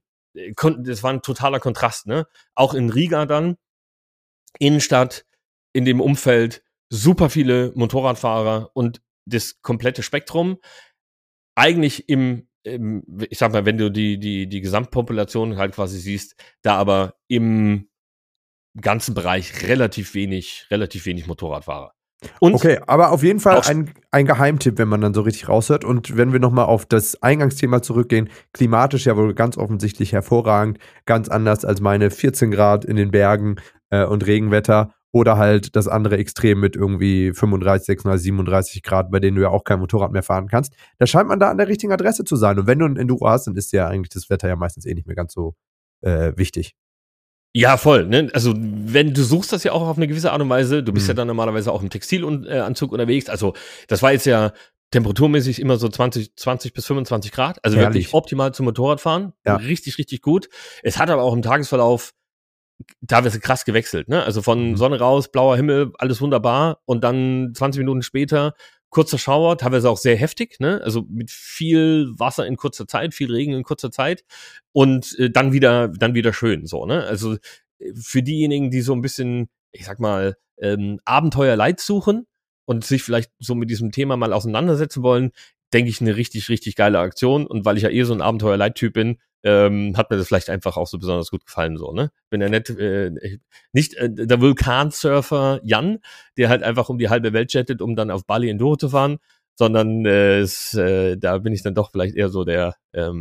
war ein totaler Kontrast, ne? Auch in Riga dann, Innenstadt, in dem Umfeld, super viele Motorradfahrer und das komplette Spektrum. Eigentlich ich sag mal, wenn du die Gesamtpopulation halt quasi siehst, da aber im ganzen Bereich relativ wenig Motorradfahrer. Und Okay, aber auf jeden Fall auch- ein Geheimtipp, wenn man dann so richtig raushört. Und wenn wir nochmal auf das Eingangsthema zurückgehen, klimatisch ja wohl ganz offensichtlich hervorragend, ganz anders als meine 14 Grad in den Bergen und Regenwetter oder halt das andere Extrem mit irgendwie 35, 36, 37 Grad, bei denen du ja auch kein Motorrad mehr fahren kannst. Da scheint man da an der richtigen Adresse zu sein. Und wenn du ein Enduro hast, dann ist ja eigentlich das Wetter ja meistens eh nicht mehr ganz so wichtig. ja, voll, ne? Also, du suchst das ja auch auf eine gewisse Art und Weise, du bist ja dann normalerweise auch im Textilanzug unterwegs. Also, das war jetzt ja temperaturmäßig immer so 20 bis 25 Grad. Also Herrlich. wirklich optimal zum Motorradfahren. Ja. Richtig, richtig gut. Es hat aber auch im Tagesverlauf teilweise krass gewechselt, ne? Also von Sonne raus, blauer Himmel, alles wunderbar, und dann 20 Minuten später kurzer Schauer, teilweise auch sehr heftig, ne? Also mit viel Wasser in kurzer Zeit, viel Regen in kurzer Zeit, und dann wieder schön, so, ne? Also für diejenigen, die so ein bisschen, ich sag mal, Abenteuer-Light suchen und sich vielleicht so mit diesem Thema mal auseinandersetzen wollen, denke ich, eine richtig, richtig geile Aktion. Und weil ich ja so ein Abenteuer-Light-Typ bin, hat mir das vielleicht einfach auch so besonders gut gefallen, so, ne? Bin ja nicht der Vulkansurfer Jan, der halt einfach um die halbe Welt jettet, um dann auf Bali Enduro zu fahren, sondern da bin ich dann doch vielleicht eher so der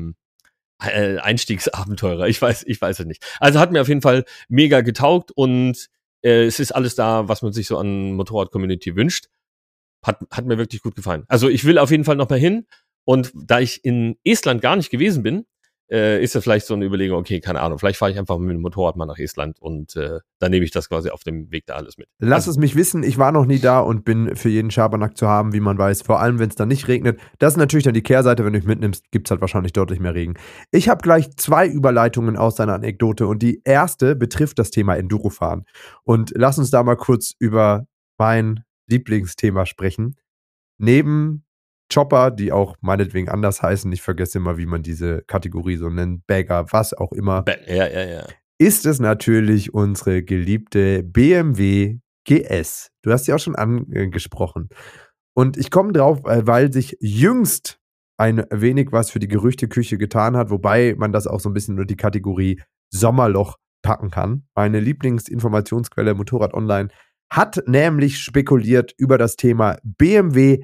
Einstiegsabenteurer. Ich weiß es nicht. Also hat mir auf jeden Fall mega getaugt, und es ist alles da, was man sich so an Motorrad-Community wünscht. Hat mir wirklich gut gefallen. Also ich will auf jeden Fall noch mal hin, und da ich in Estland gar nicht gewesen bin, ist das vielleicht so eine Überlegung, okay, keine Ahnung, vielleicht fahre ich einfach mit dem Motorrad mal nach Estland, und dann nehme ich das quasi auf dem Weg da alles mit. Lass es mich wissen, ich war noch nie da und bin für jeden Schabernack zu haben, wie man weiß. Vor allem, wenn es dann nicht regnet. Das ist natürlich dann die Kehrseite, wenn du mich mitnimmst, gibt es halt wahrscheinlich deutlich mehr Regen. Ich habe gleich 2 Überleitungen aus deiner Anekdote, und die erste betrifft das Thema Endurofahren. Und lass uns da mal kurz über mein Lieblingsthema sprechen. Neben Chopper, die auch meinetwegen anders heißen, ich vergesse immer, wie man diese Kategorie so nennt, Bagger, was auch immer, Ja. ist es natürlich unsere geliebte BMW GS. Du hast sie auch schon angesprochen. Und ich komme drauf, weil sich jüngst ein wenig was für die Gerüchteküche getan hat, wobei man das auch so ein bisschen unter die Kategorie Sommerloch packen kann. Meine Lieblingsinformationsquelle Motorrad Online hat nämlich spekuliert über das Thema BMW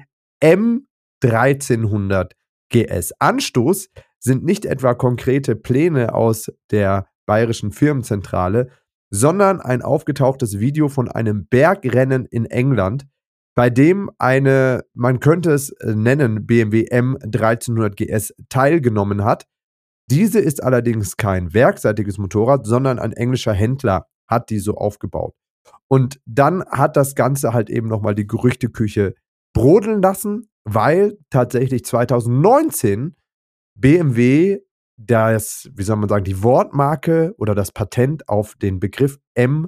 M1300 GS. Anstoß sind nicht etwa konkrete Pläne aus der bayerischen Firmenzentrale, sondern ein aufgetauchtes Video von einem Bergrennen in England, bei dem man könnte es nennen, BMW M1300 GS teilgenommen hat. Diese ist allerdings kein werkseitiges Motorrad, sondern ein englischer Händler hat die so aufgebaut. Und dann hat das Ganze halt eben nochmal die Gerüchteküche brodeln lassen, weil tatsächlich 2019 BMW wie soll man sagen, die Wortmarke oder das Patent auf den Begriff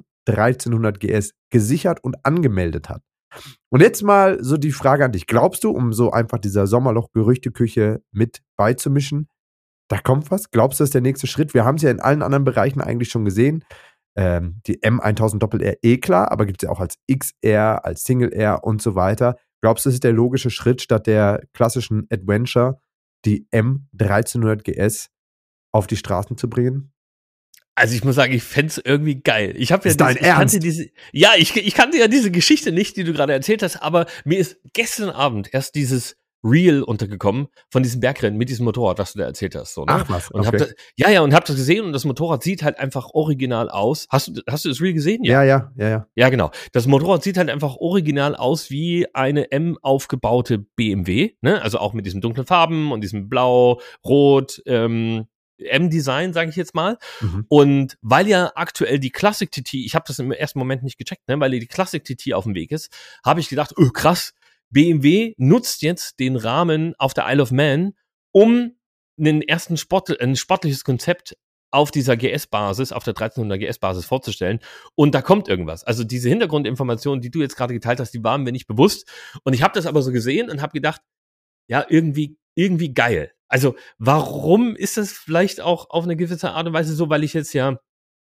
M1300 GS gesichert und angemeldet hat. Und jetzt mal so die Frage an dich. Glaubst du, um so einfach dieser Sommerloch-Gerüchteküche mit beizumischen, da kommt was? Glaubst du, das ist der nächste Schritt? Wir haben es ja in allen anderen Bereichen eigentlich schon gesehen. Die M1000 Doppel-R klar, aber gibt es ja auch als XR, als Single-R und so weiter. Glaubst du, das ist der logische Schritt, statt der klassischen Adventure die M1300 GS auf die Straßen zu bringen? Also ich muss sagen, ich fände es irgendwie geil. Ich habe ja Ist dein Ernst? Ich kannte ja diese Geschichte nicht, die du gerade erzählt hast, aber mir ist gestern Abend erst dieses Reel untergekommen von diesem Bergrennen mit diesem Motorrad, was du da erzählt hast. So, ne? Ach was, und okay. hab das gesehen und das Motorrad sieht halt einfach original aus. Hast du das Reel gesehen? Ja. Ja, genau. Das Motorrad sieht halt einfach original aus wie eine M aufgebaute BMW, ne? Also auch mit diesen dunklen Farben und diesem Blau, Rot, M-Design, sage ich jetzt mal. Mhm. Und weil ja aktuell die Classic TT, ich habe das im ersten Moment nicht gecheckt, ne, weil die Classic TT auf dem Weg ist, habe ich gedacht, oh krass, BMW nutzt jetzt den Rahmen auf der Isle of Man, um ein sportliches Konzept auf dieser GS-Basis, auf der 1300 GS-Basis vorzustellen. Und da kommt irgendwas. Also diese Hintergrundinformationen, die du jetzt gerade geteilt hast, die waren mir nicht bewusst. Und ich habe das aber so gesehen und habe gedacht, ja, irgendwie geil. Also warum ist das vielleicht auch auf eine gewisse Art und Weise so, weil ich jetzt ja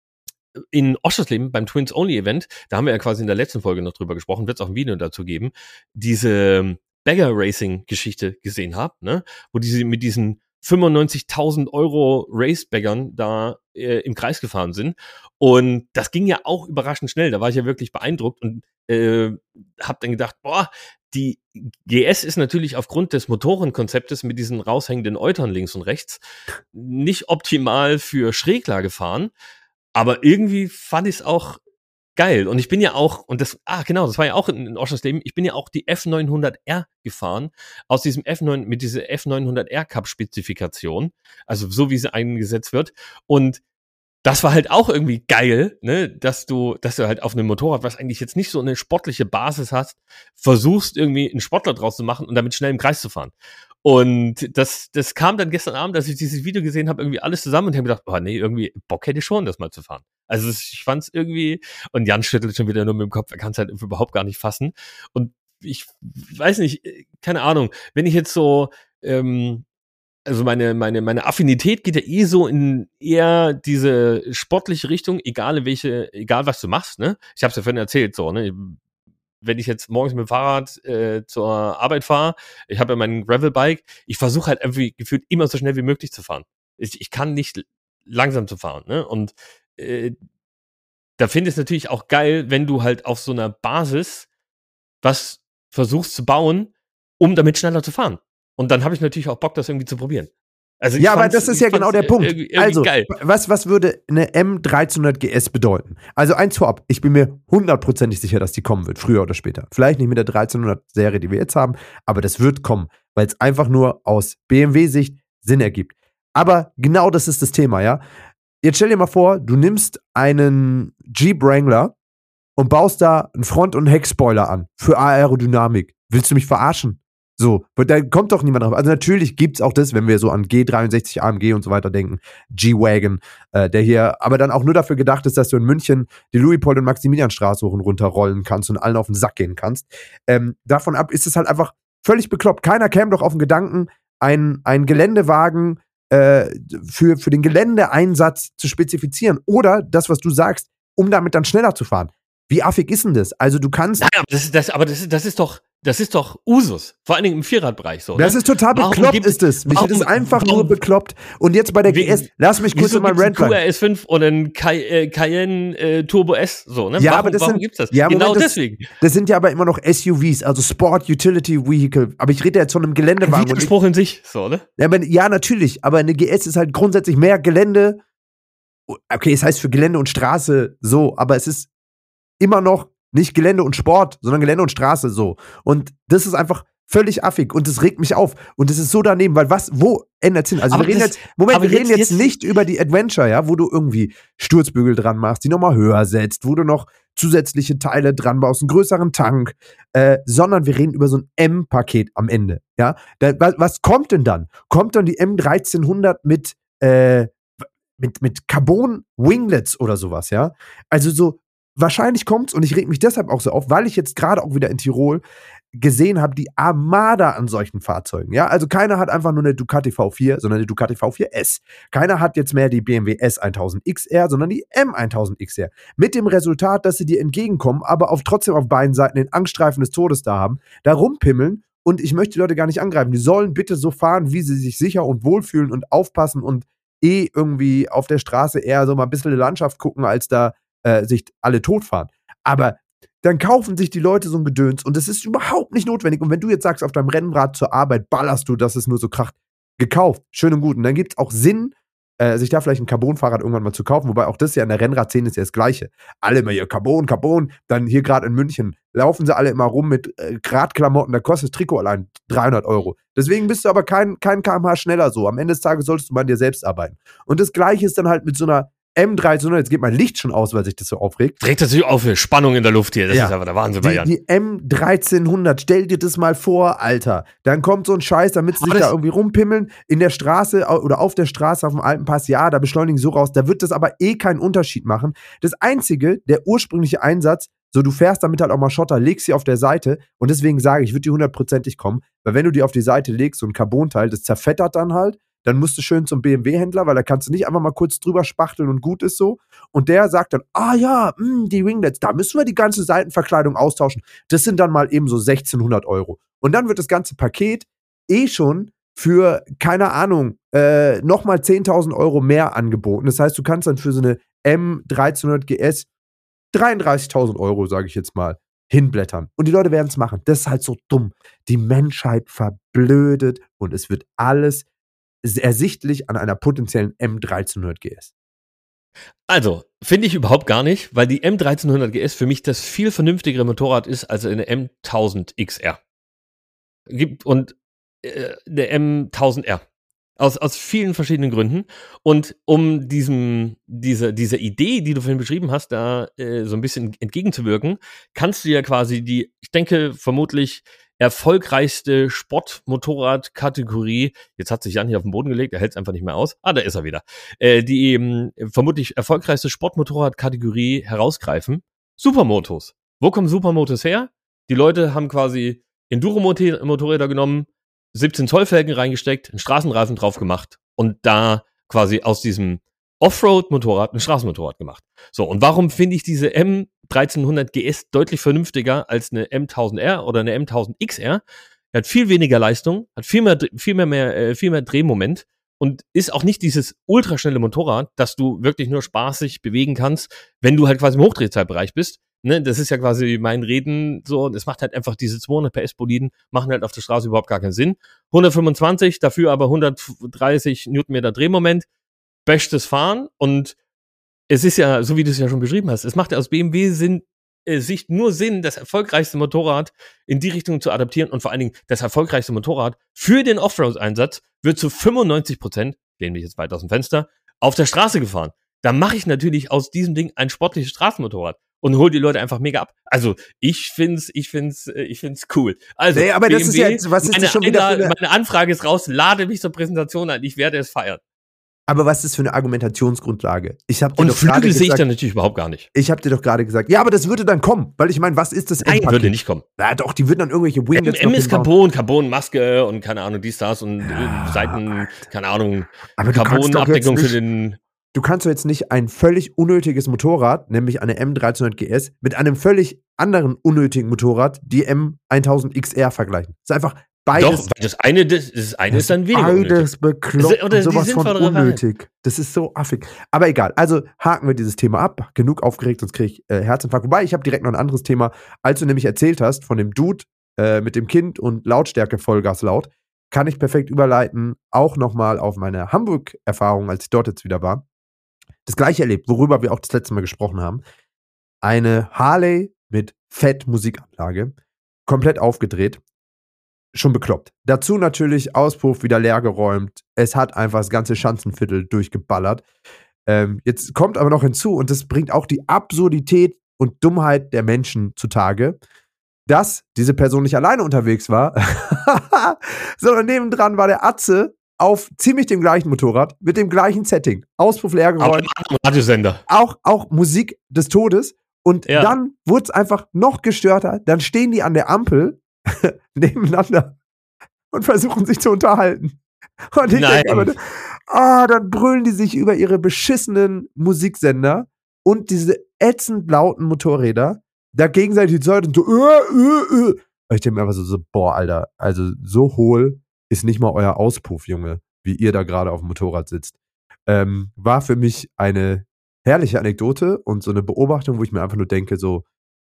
in Oschersleben beim Twins Only Event, da haben wir ja quasi in der letzten Folge noch drüber gesprochen, wird es auch ein Video dazu geben, diese Bagger Racing Geschichte gesehen habe, ne, wo die mit diesen 95.000 € Race-Baggern da im Kreis gefahren sind. Und das ging ja auch überraschend schnell. Da war ich ja wirklich beeindruckt und habe dann gedacht, boah, die GS ist natürlich aufgrund des Motorenkonzeptes mit diesen raushängenden Eutern links und rechts nicht optimal für Schräglage gefahren. Aber irgendwie fand ich es auch geil. Und ich bin ja auch, das war ja auch in Oschersleben, ich bin ja auch die F900R gefahren, aus diesem mit dieser F900R Cup Spezifikation, also so wie sie eingesetzt wird. Und das war halt auch irgendwie geil, ne, dass du halt auf einem Motorrad, was eigentlich jetzt nicht so eine sportliche Basis hast, versuchst irgendwie einen Sportler draus zu machen und damit schnell im Kreis zu fahren. Und das kam dann gestern Abend, als ich dieses Video gesehen habe, irgendwie alles zusammen und habe gedacht, oh nee, irgendwie Bock hätte ich schon, das mal zu fahren. Also ich fand's irgendwie, und Jan schüttelt schon wieder nur mit dem Kopf, er kann es halt überhaupt gar nicht fassen. Und ich weiß nicht, keine Ahnung, wenn ich jetzt so, also meine Affinität geht ja so in eher diese sportliche Richtung, egal was du machst, ne? Ich hab's ja vorhin erzählt, so, ne? Wenn ich jetzt morgens mit dem Fahrrad zur Arbeit fahre, ich habe ja mein Gravelbike, ich versuche halt irgendwie gefühlt immer so schnell wie möglich zu fahren. Ich kann nicht langsam zu fahren, ne? Und da finde ich es natürlich auch geil, wenn du halt auf so einer Basis was versuchst zu bauen, um damit schneller zu fahren. Und dann habe ich natürlich auch Bock, das irgendwie zu probieren. Also ja, aber das ist ja genau der Punkt. Also, geil. Was würde eine M1300 GS bedeuten? Also eins vorab, ich bin mir 100%ig sicher, dass die kommen wird, früher oder später. Vielleicht nicht mit der 1300-Serie, die wir jetzt haben, aber das wird kommen, weil es einfach nur aus BMW-Sicht Sinn ergibt. Aber genau das ist das Thema, ja? Jetzt stell dir mal vor, du nimmst einen Jeep Wrangler und baust da einen Front- und Heckspoiler an für Aerodynamik. Willst du mich verarschen? So, da kommt doch niemand drauf. Also natürlich gibt's auch das, wenn wir so an G63 AMG und so weiter denken, G-Wagon, der hier aber dann auch nur dafür gedacht ist, dass du in München die Luitpold- und Maximilianstraße hoch und runter rollen kannst und allen auf den Sack gehen kannst. Davon ab ist es halt einfach völlig bekloppt. Keiner käme doch auf den Gedanken, einen Geländewagen für den Geländeeinsatz zu spezifizieren. Oder das, was du sagst, um damit dann schneller zu fahren. Wie affig ist denn das? Also du kannst. Naja, das ist doch Usus. Vor allen Dingen im Vierradbereich so. Das ne? ist total bekloppt, ist es. Michael, das ist einfach nur bekloppt. Und jetzt bei der GS, lass mich kurz mal Rant bleiben. QRS5 oder ein Cayenne Turbo S, so, ne? Ja, warum gibt's das? Ja, genau Moment, deswegen. Das sind ja aber immer noch SUVs, also Sport Utility Vehicle. Aber ich rede ja jetzt von einem Geländewagen. Ein Widerspruch in sich, so, ne? Ja, natürlich. Aber eine GS ist halt grundsätzlich mehr Gelände. Okay, es heißt für Gelände und Straße so, aber es ist immer noch nicht Gelände und Sport, sondern Gelände und Straße so. Und das ist einfach Völlig affig und es regt mich auf. Und es ist so daneben, weil wo ändert Sinn? Also wir reden jetzt nicht über die Adventure, ja, wo du irgendwie Sturzbügel dran machst, die nochmal höher setzt, wo du noch zusätzliche Teile dran baust, einen größeren Tank, sondern wir reden über so ein M-Paket am Ende, ja. Was kommt denn dann? Kommt dann die M1300 mit Carbon Winglets oder sowas, ja? Also so, wahrscheinlich kommt's und ich reg mich deshalb auch so auf, weil ich jetzt gerade auch wieder in Tirol gesehen habe, die Armada an solchen Fahrzeugen. Ja, also keiner hat einfach nur eine Ducati V4, sondern eine Ducati V4S. Keiner hat jetzt mehr die BMW S1000 XR, sondern die M1000 XR. Mit dem Resultat, dass sie dir entgegenkommen, aber trotzdem auf beiden Seiten den Angststreifen des Todes da haben, da rumpimmeln und ich möchte die Leute gar nicht angreifen. Die sollen bitte so fahren, wie sie sich sicher und wohlfühlen und aufpassen und irgendwie auf der Straße eher so mal ein bisschen die Landschaft gucken, als da sich alle totfahren. Aber dann kaufen sich die Leute so ein Gedöns und das ist überhaupt nicht notwendig. Und wenn du jetzt sagst, auf deinem Rennrad zur Arbeit ballerst du, dass es nur so kracht, gekauft, schön und gut. Und dann gibt es auch Sinn, sich da vielleicht ein Carbon-Fahrrad irgendwann mal zu kaufen, wobei auch das ja in der Rennradszene ist ja das Gleiche. Alle immer hier Carbon, dann hier gerade in München laufen sie alle immer rum mit Radklamotten, da kostet das Trikot allein 300 €. Deswegen bist du aber kein kmh schneller so. Am Ende des Tages solltest du mal an dir selbst arbeiten. Und das Gleiche ist dann halt mit so einer M1300, jetzt geht mein Licht schon aus, weil sich das so aufregt. Regt das sich auf, Spannung in der Luft hier, das ist aber der Wahnsinn bei Jan. Die M1300, stell dir das mal vor, Alter. Dann kommt so ein Scheiß, damit sie sich da irgendwie rumpimmeln, in der Straße oder auf der Straße auf dem Alpenpass, ja, da beschleunigen so raus, da wird das aber keinen Unterschied machen. Das Einzige, der ursprüngliche Einsatz, so du fährst damit halt auch mal Schotter, legst sie auf der Seite und deswegen sage ich, würde die 100%ig kommen, weil wenn du die auf die Seite legst, so ein Carbonteil, das zerfettert dann halt, dann musst du schön zum BMW-Händler, weil da kannst du nicht einfach mal kurz drüber spachteln und gut ist so. Und der sagt dann, die Winglets, da müssen wir die ganze Seitenverkleidung austauschen. Das sind dann mal eben so 1.600 €. Und dann wird das ganze Paket schon für, keine Ahnung, nochmal 10.000 € mehr angeboten. Das heißt, du kannst dann für so eine M1300 GS 33.000 €, sage ich jetzt mal, hinblättern. Und die Leute werden es machen. Das ist halt so dumm. Die Menschheit verblödet und es wird alles ersichtlich an einer potenziellen M1300 GS. Also, finde ich überhaupt gar nicht, weil die M1300 GS für mich das viel vernünftigere Motorrad ist als eine M1000 XR. Und eine M1000R. Aus vielen verschiedenen Gründen. Und um dieser Idee, die du vorhin beschrieben hast, da so ein bisschen entgegenzuwirken, kannst du ja quasi die, ich denke, vermutlich erfolgreichste Sportmotorradkategorie, jetzt hat sich Jan hier auf den Boden gelegt, er hält es einfach nicht mehr aus. Da ist er wieder. Die vermutlich erfolgreichste Sportmotorradkategorie herausgreifen. Supermotos. Wo kommen Supermotos her? Die Leute haben quasi Enduro-Motorräder genommen, 17 Zoll Felgen reingesteckt, einen Straßenreifen drauf gemacht und da quasi aus diesem Offroad-Motorrad ein Straßenmotorrad gemacht. So, und warum finde ich diese M1300 GS deutlich vernünftiger als eine M1000R oder eine M1000 XR? Er hat viel weniger Leistung, hat viel mehr Drehmoment und ist auch nicht dieses ultraschnelle Motorrad, das du wirklich nur spaßig bewegen kannst, wenn du halt quasi im Hochdrehzahlbereich bist. Ne, das ist ja quasi mein Reden so, und es macht halt einfach diese 200 PS Boliden, machen halt auf der Straße überhaupt gar keinen Sinn. 125, dafür aber 130 Newtonmeter Drehmoment, bestes Fahren, und es ist ja, so wie du es ja schon beschrieben hast, es macht ja aus BMW-Sicht nur Sinn, das erfolgreichste Motorrad in die Richtung zu adaptieren, und vor allen Dingen das erfolgreichste Motorrad für den Offroad-Einsatz wird zu 95%, lehne mich jetzt weit aus dem Fenster, auf der Straße gefahren. Da mache ich natürlich aus diesem Ding ein sportliches Straßenmotorrad und hol die Leute einfach mega ab. Also ich find's cool. Also nee, aber BMW, das ist jetzt, was ist das schon wieder für meine Anfrage ist raus, lade mich zur Präsentation ein, ich werde es feiern. Aber was ist das für eine Argumentationsgrundlage? Und Flügel sehe ich da natürlich überhaupt gar nicht. Ich habe dir doch gerade gesagt, ja, aber das würde dann kommen, weil ich meine, was ist das M-Paket? Nein, würde nicht kommen. Ja, doch, die würden dann irgendwelche Winglets M ist Carbon-Maske und keine Ahnung, dies, das und Seiten, keine Ahnung, Carbon-Abdeckung für den... Du kannst doch jetzt nicht ein völlig unnötiges Motorrad, nämlich eine M1300 GS, mit einem völlig anderen unnötigen Motorrad, die M1000 XR, vergleichen. Das ist einfach beides. Doch, das eine ist dann weniger unnötig. Beides bekloppt oder und sowas von unnötig. Das ist so affig. Aber egal, also haken wir dieses Thema ab. Genug aufgeregt, sonst kriege ich Herzinfarkt. Wobei, ich habe direkt noch ein anderes Thema. Als du nämlich erzählt hast von dem Dude mit dem Kind und Lautstärke Vollgas laut, kann ich perfekt überleiten, auch nochmal auf meine Hamburg-Erfahrung, als ich dort jetzt wieder war. Das gleiche erlebt, worüber wir auch das letzte Mal gesprochen haben. Eine Harley mit Fett-Musikanlage, komplett aufgedreht. schon bekloppt. Dazu natürlich Auspuff wieder leer geräumt. Es hat einfach das ganze Schanzenviertel durchgeballert. Jetzt kommt aber noch hinzu, und das bringt auch die Absurdität und Dummheit der Menschen zutage, dass diese Person nicht alleine unterwegs war, sondern nebendran war der Atze auf ziemlich dem gleichen Motorrad, mit dem gleichen Setting. Auspuff leer geräumt. Radiosender. Auch Musik des Todes. Und dann wurde es einfach noch gestörter. Dann stehen die an der Ampel nebeneinander und versuchen sich zu unterhalten. Und ich denke aber, dann brüllen die sich über ihre beschissenen Musiksender und diese ätzend lauten Motorräder da gegenseitig die Zeit und so. Und ich denke mir einfach so, boah, Alter, also so hohl ist nicht mal euer Auspuff, Junge, wie ihr da gerade auf dem Motorrad sitzt. War für mich eine herrliche Anekdote und so eine Beobachtung, wo ich mir einfach nur denke, so,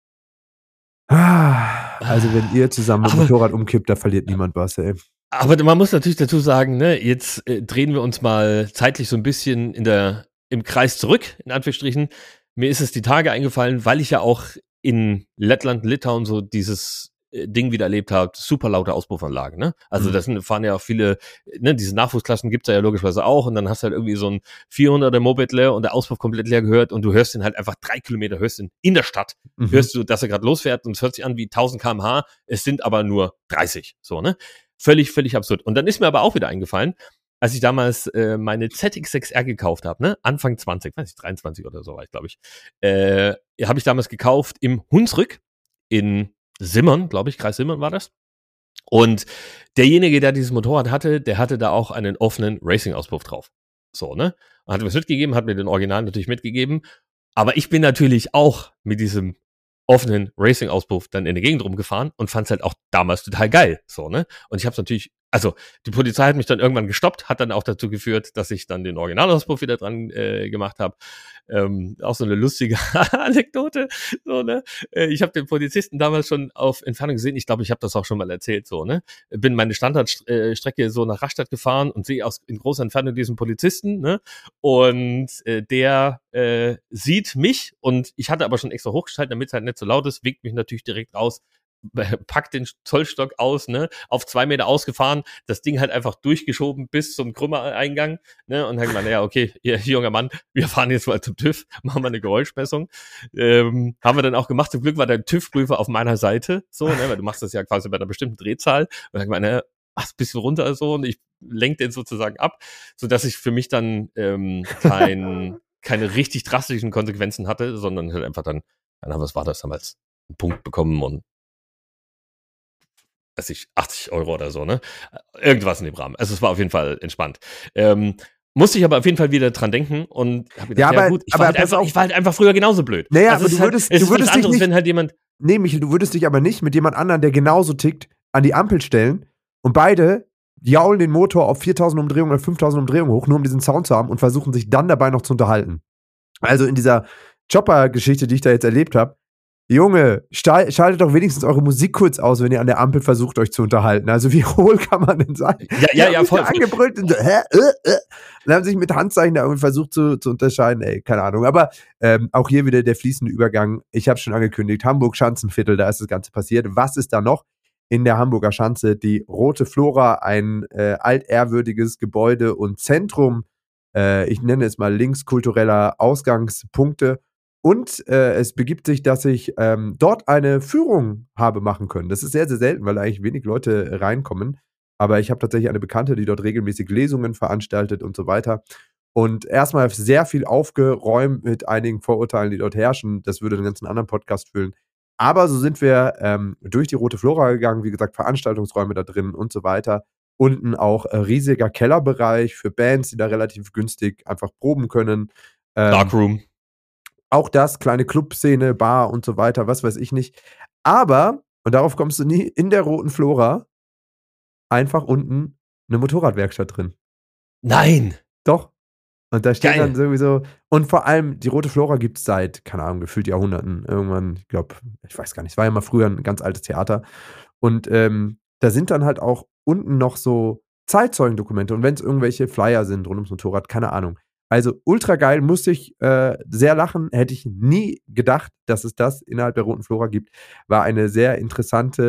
also wenn ihr zusammen mit dem Motorrad umkippt, da verliert niemand was, ey. Aber man muss natürlich dazu sagen, ne, jetzt drehen wir uns mal zeitlich so ein bisschen im Kreis zurück, in Anführungsstrichen. Mir ist es die Tage eingefallen, weil ich ja auch in Lettland, Litauen so dieses Ding wieder erlebt habe, super laute Auspuffanlagen, ne? Also das fahren ja auch viele, ne, diese Nachwuchsklassen gibt's ja logischerweise auch, und dann hast du halt irgendwie so ein 400er Moped leer und der Auspuff komplett leer gehört und du hörst den halt einfach 3 Kilometer, hörst den in der Stadt, hörst du, dass er gerade losfährt und es hört sich an wie 1000 km/h, es sind aber nur 30, so, ne? Völlig absurd. Und dann ist mir aber auch wieder eingefallen, als ich damals meine ZX6R gekauft habe, ne, Anfang 20, weiß ich, 23 oder so war ich, glaube ich, habe ich damals gekauft im Hunsrück in Simmern, glaube ich, Kreis Simmern war das. Und derjenige, der dieses Motorrad hatte, der hatte da auch einen offenen Racing-Auspuff drauf. So, ne? Hat mir das mitgegeben, hat mir den Original natürlich mitgegeben. Aber ich bin natürlich auch mit diesem offenen Racing-Auspuff dann in der Gegend rumgefahren und fand's halt auch damals total geil. So, ne? Und ich hab's natürlich, also die Polizei hat mich dann irgendwann gestoppt, hat dann auch dazu geführt, dass ich dann den Originalauspuff wieder dran gemacht habe. Auch so eine lustige Anekdote. So, ne? Ich habe den Polizisten damals schon auf Entfernung gesehen. Ich glaube, ich habe das auch schon mal erzählt. So, ne? Bin meine Standardstrecke so nach Rastatt gefahren und sehe in großer Entfernung diesen Polizisten. Ne? Und der sieht mich, und ich hatte aber schon extra hochgeschaltet, damit es halt nicht so laut ist, winkt mich natürlich direkt raus, packt den Zollstock aus, ne, auf 2 Meter ausgefahren, das Ding halt einfach durchgeschoben bis zum Krümmereingang, ne, und dann gemeint, ja, okay, ihr junger Mann, wir fahren jetzt mal zum TÜV, machen wir eine Geräuschmessung. Haben wir dann auch gemacht. Zum Glück war der TÜV-Prüfer auf meiner Seite, so, ne, weil du machst das ja quasi bei einer bestimmten Drehzahl. Und dann gemeint, mach's ein bisschen runter so, und ich lenk den sozusagen ab, sodass ich für mich dann keine richtig drastischen Konsequenzen hatte, sondern halt einfach dann, was war das damals, einen Punkt bekommen und 80 Euro oder so, ne? Irgendwas in dem Rahmen. Also es war auf jeden Fall entspannt. Musste ich aber auf jeden Fall wieder dran denken und hab gedacht, ja gut, ich war halt einfach früher genauso blöd. Naja, also aber du würdest dich nicht, wenn halt jemand, nee, Michael, du würdest dich aber nicht mit jemand anderem, der genauso tickt, an die Ampel stellen und beide jaulen den Motor auf 4000 Umdrehungen oder 5000 Umdrehungen hoch, nur um diesen Sound zu haben, und versuchen sich dann dabei noch zu unterhalten. Also in dieser Chopper-Geschichte, die ich da jetzt erlebt habe, Junge, schaltet doch wenigstens eure Musik kurz aus, wenn ihr an der Ampel versucht, euch zu unterhalten. Also wie hohl kann man denn sein? Ja, voll. Angebrüllt und so, und haben sich mit Handzeichen da irgendwie versucht zu unterscheiden. Ey, keine Ahnung. Aber auch hier wieder der fließende Übergang. Ich habe schon angekündigt, Hamburg-Schanzenviertel, da ist das Ganze passiert. Was ist da noch? In der Hamburger Schanze die Rote Flora, ein altehrwürdiges Gebäude und Zentrum, ich nenne es mal linkskultureller Ausgangspunkte. Und es begibt sich, dass ich dort eine Führung habe machen können. Das ist sehr, sehr selten, weil eigentlich wenig Leute reinkommen. Aber ich habe tatsächlich eine Bekannte, die dort regelmäßig Lesungen veranstaltet und so weiter. Und erstmal sehr viel aufgeräumt mit einigen Vorurteilen, die dort herrschen. Das würde einen ganzen anderen Podcast füllen. Aber so sind wir durch die Rote Flora gegangen. Wie gesagt, Veranstaltungsräume da drin und so weiter. Unten auch riesiger Kellerbereich für Bands, die da relativ günstig einfach proben können. Darkroom. Auch das, kleine Clubszene, Bar und so weiter, was weiß ich nicht. Aber, und darauf kommst du nie, in der Roten Flora einfach unten eine Motorradwerkstatt drin. Nein! Doch. Und da steht Geil. dann sowieso, und vor allem, die Rote Flora gibt es seit, keine Ahnung, gefühlt Jahrhunderten. Irgendwann, ich glaube, ich weiß gar nicht, es war ja mal früher ein ganz altes Theater. Und da sind dann halt auch unten noch so Zeitzeugendokumente. Und wenn es irgendwelche Flyer sind rund ums Motorrad, keine Ahnung. Also ultra geil, musste ich sehr lachen, hätte ich nie gedacht, dass es das innerhalb der Roten Flora gibt. War eine sehr interessante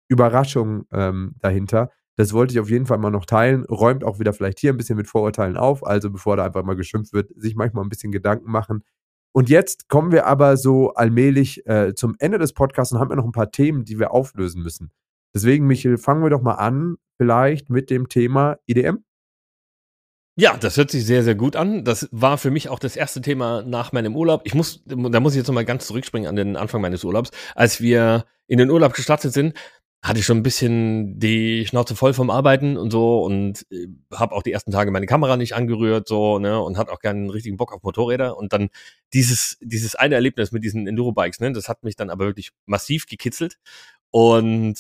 Überraschung dahinter. Das wollte ich auf jeden Fall mal noch teilen. Räumt auch wieder vielleicht hier ein bisschen mit Vorurteilen auf. Also bevor da einfach mal geschimpft wird, sich manchmal ein bisschen Gedanken machen. Und jetzt kommen wir aber so allmählich zum Ende des Podcasts und haben ja noch ein paar Themen, die wir auflösen müssen. Deswegen, Michael, fangen wir doch mal an, vielleicht mit dem Thema IDM. Ja, das hört sich sehr, sehr gut an. Das war für mich auch das erste Thema nach meinem Urlaub. Da muss ich jetzt noch mal ganz zurückspringen an den Anfang meines Urlaubs. Als wir in den Urlaub gestartet sind, hatte ich schon ein bisschen die Schnauze voll vom Arbeiten und so und habe auch die ersten Tage meine Kamera nicht angerührt so, ne, und hatte auch keinen richtigen Bock auf Motorräder. Und dann dieses eine Erlebnis mit diesen Enduro-Bikes, ne, das hat mich dann aber wirklich massiv gekitzelt. Und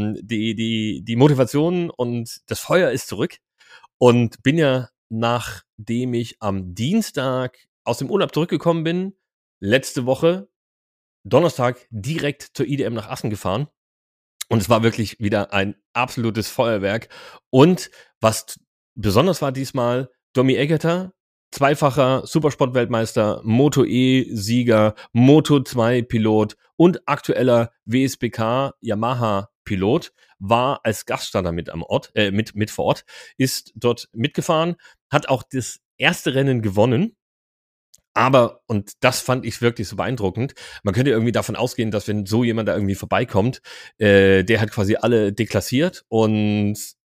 die Motivation und das Feuer ist zurück. Und bin ja, nachdem ich am Dienstag aus dem Urlaub zurückgekommen bin, letzte Woche, Donnerstag, direkt zur IDM nach Assen gefahren. Und es war wirklich wieder ein absolutes Feuerwerk. Und was besonders war diesmal, Domi Eggerter, zweifacher Supersport-Weltmeister, Moto-E-Sieger, Moto2-Pilot und aktueller WSBK-Yamaha-Pilot, war als Gaststarter mit vor Ort, ist dort mitgefahren, hat auch das erste Rennen gewonnen. Aber, und das fand ich wirklich so beeindruckend, man könnte irgendwie davon ausgehen, dass wenn so jemand da irgendwie vorbeikommt, der hat quasi alle deklassiert und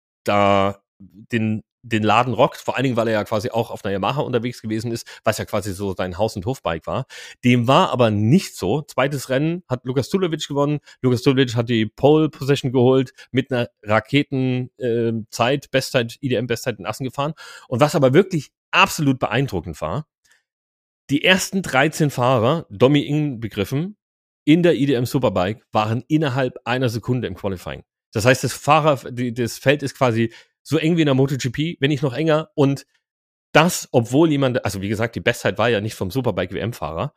da den Laden rockt, vor allen Dingen, weil er ja quasi auch auf einer Yamaha unterwegs gewesen ist, was ja quasi so sein Haus- und Hofbike war. Dem war aber nicht so. Zweites Rennen hat Lukas Tulovic gewonnen. Lukas Tulovic hat die Pole Position geholt, mit einer Raketenzeit, IDM-Bestzeit in Assen gefahren. Und was aber wirklich absolut beeindruckend war, die ersten 13 Fahrer, Domi inbegriffen, in der IDM Superbike waren innerhalb einer Sekunde im Qualifying. Das heißt, das Feld ist quasi so eng wie in der MotoGP, wenn nicht noch enger. Und das, obwohl jemand, also wie gesagt, die Bestzeit war ja nicht vom Superbike-WM-Fahrer,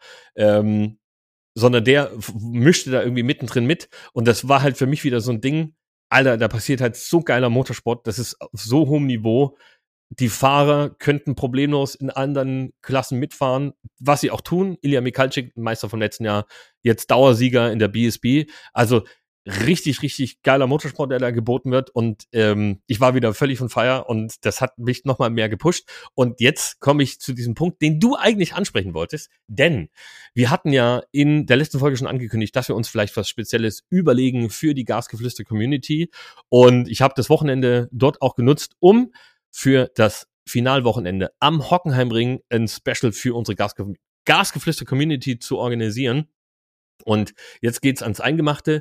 sondern der mischte da irgendwie mittendrin mit. Und das war halt für mich wieder so ein Ding, Alter, da passiert halt so geiler Motorsport, das ist auf so hohem Niveau. Die Fahrer könnten problemlos in anderen Klassen mitfahren, was sie auch tun. Ilya Mikalczyk, Meister vom letzten Jahr, jetzt Dauersieger in der BSB. Also richtig, richtig geiler Motorsport, der da geboten wird. Und ich war wieder völlig von Feier und das hat mich nochmal mehr gepusht. Und jetzt komme ich zu diesem Punkt, den du eigentlich ansprechen wolltest. Denn wir hatten ja in der letzten Folge schon angekündigt, dass wir uns vielleicht was Spezielles überlegen für die Gasgeflüster-Community. Und ich habe das Wochenende dort auch genutzt, um für das Finalwochenende am Hockenheimring ein Special für unsere Gasgeflüster-Community zu organisieren. Und jetzt geht's ans Eingemachte.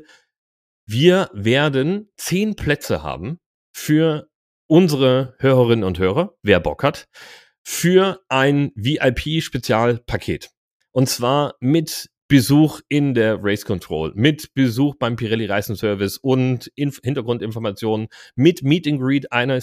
Wir werden 10 Plätze haben für unsere Hörerinnen und Hörer, wer Bock hat, für ein VIP-Spezialpaket. Und zwar mit Besuch in der Race Control, mit Besuch beim Pirelli Reisenservice und Hintergrundinformationen, mit Meet and Greet einem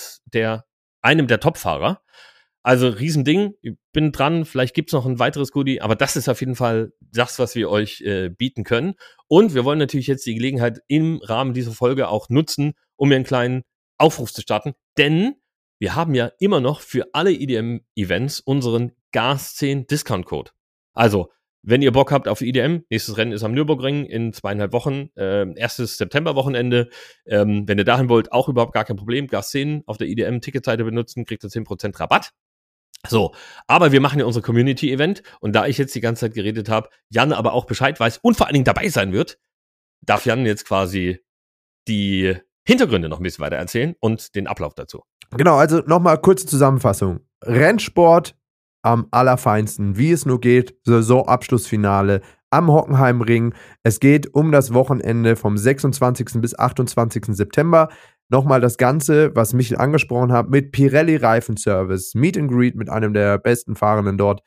der Top-Fahrer. Also Riesending, ich bin dran, vielleicht gibt's noch ein weiteres Goodie, aber das ist auf jeden Fall das, was wir euch bieten können. Und wir wollen natürlich jetzt die Gelegenheit im Rahmen dieser Folge auch nutzen, um hier einen kleinen Aufruf zu starten, denn wir haben ja immer noch für alle IDM-Events unseren GAS10 Discount-Code. Also, wenn ihr Bock habt auf IDM, nächstes Rennen ist am Nürburgring in 2,5 Wochen, erstes September-Wochenende. Wenn ihr dahin wollt, auch überhaupt gar kein Problem. GAS10 auf der IDM-Ticketseite benutzen, kriegt ihr 10% Rabatt. So, aber wir machen ja unser Community-Event und da ich jetzt die ganze Zeit geredet habe, Jan aber auch Bescheid weiß und vor allen Dingen dabei sein wird, darf Jan jetzt quasi die Hintergründe noch ein bisschen weiter erzählen und den Ablauf dazu. Genau, also nochmal kurze Zusammenfassung. Rennsport am allerfeinsten, wie es nur geht, Saisonabschlussfinale am Hockenheimring. Es geht um das Wochenende vom 26. bis 28. September. Nochmal das Ganze, was Michael angesprochen hat, mit Pirelli Reifenservice, Meet and Greet mit einem der besten Fahrenden dort,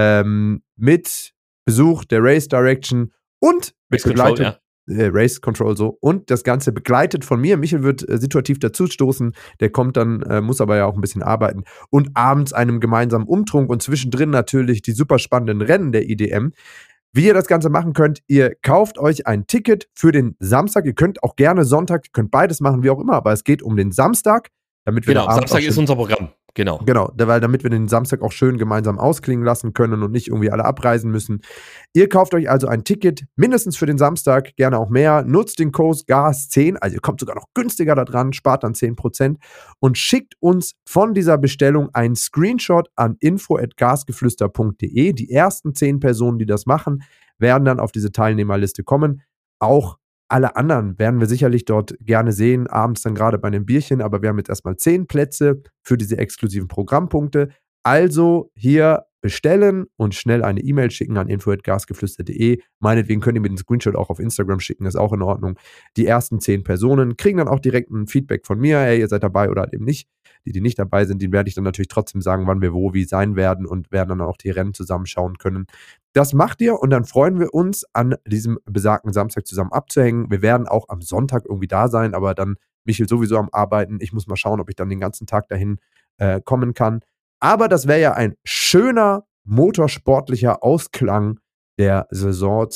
mit Besuch der Race Direction und Race Control, Race Control so. Und das Ganze begleitet von mir. Michael wird situativ dazustoßen. Der kommt dann, muss aber ja auch ein bisschen arbeiten. Und abends einem gemeinsamen Umtrunk und zwischendrin natürlich die super spannenden Rennen der IDM. Wie ihr das Ganze machen könnt, ihr kauft euch ein Ticket für den Samstag. Ihr könnt auch gerne Sonntag, ihr könnt beides machen, wie auch immer, aber es geht um den Samstag. Damit wir genau, Samstag ist unser Programm. Genau. Genau, weil damit wir den Samstag auch schön gemeinsam ausklingen lassen können und nicht irgendwie alle abreisen müssen. Ihr kauft euch also ein Ticket, mindestens für den Samstag, gerne auch mehr. Nutzt den Code GAS10, also ihr kommt sogar noch günstiger da dran, spart dann 10% und schickt uns von dieser Bestellung einen Screenshot an info@gasgeflüster.de. Die ersten 10 Personen, die das machen, werden dann auf diese Teilnehmerliste kommen. Auch alle anderen werden wir sicherlich dort gerne sehen, abends dann gerade bei einem Bierchen, aber wir haben jetzt erstmal 10 Plätze für diese exklusiven Programmpunkte. Also hier bestellen und schnell eine E-Mail schicken an info@gasgeflüster.de. Meinetwegen könnt ihr mir den Screenshot auch auf Instagram schicken, ist auch in Ordnung. Die ersten 10 Personen kriegen dann auch direkt ein Feedback von mir, hey, ihr seid dabei oder halt eben nicht. Die nicht dabei sind, denen werde ich dann natürlich trotzdem sagen, wann wir wo, wie sein werden und werden dann auch die Rennen zusammenschauen können. Das macht ihr und dann freuen wir uns, an diesem besagten Samstag zusammen abzuhängen. Wir werden auch am Sonntag irgendwie da sein, aber dann Michel sowieso am Arbeiten. Ich muss mal schauen, ob ich dann den ganzen Tag dahin kommen kann. Aber das wäre ja ein schöner motorsportlicher Ausklang der Saison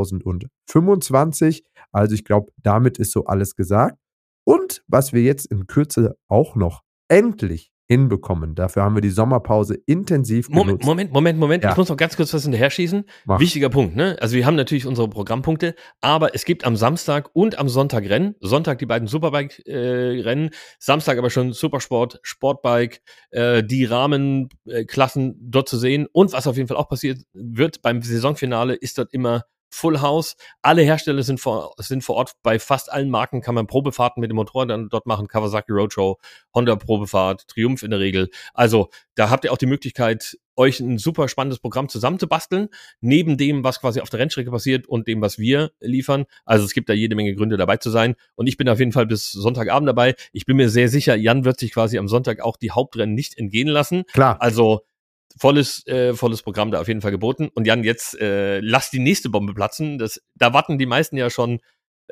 2025. Also ich glaube, damit ist so alles gesagt. Und was wir jetzt in Kürze auch noch endlich hinbekommen. Dafür haben wir die Sommerpause intensiv genutzt. Moment. Ja. Ich muss noch ganz kurz was hinterher schießen. Mach. Wichtiger Punkt, ne? Also wir haben natürlich unsere Programmpunkte, aber es gibt am Samstag und am Sonntag Rennen. Sonntag die beiden Superbike-Rennen, Samstag aber schon Supersport, Sportbike, die Rahmenklassen dort zu sehen. Und was auf jeden Fall auch passiert wird, beim Saisonfinale ist dort immer Full House. Alle Hersteller sind vor Ort. Bei fast allen Marken kann man Probefahrten mit dem Motorrad dann dort machen. Kawasaki Roadshow, Honda Probefahrt, Triumph in der Regel. Also da habt ihr auch die Möglichkeit, euch ein super spannendes Programm zusammenzubasteln, neben dem, was quasi auf der Rennstrecke passiert und dem, was wir liefern. Also es gibt da jede Menge Gründe, dabei zu sein. Und ich bin auf jeden Fall bis Sonntagabend dabei. Ich bin mir sehr sicher, Jan wird sich quasi am Sonntag auch die Hauptrennen nicht entgehen lassen. Klar. Also volles Programm da auf jeden Fall geboten. Und Jan, jetzt lass die nächste Bombe platzen. Da warten die meisten ja schon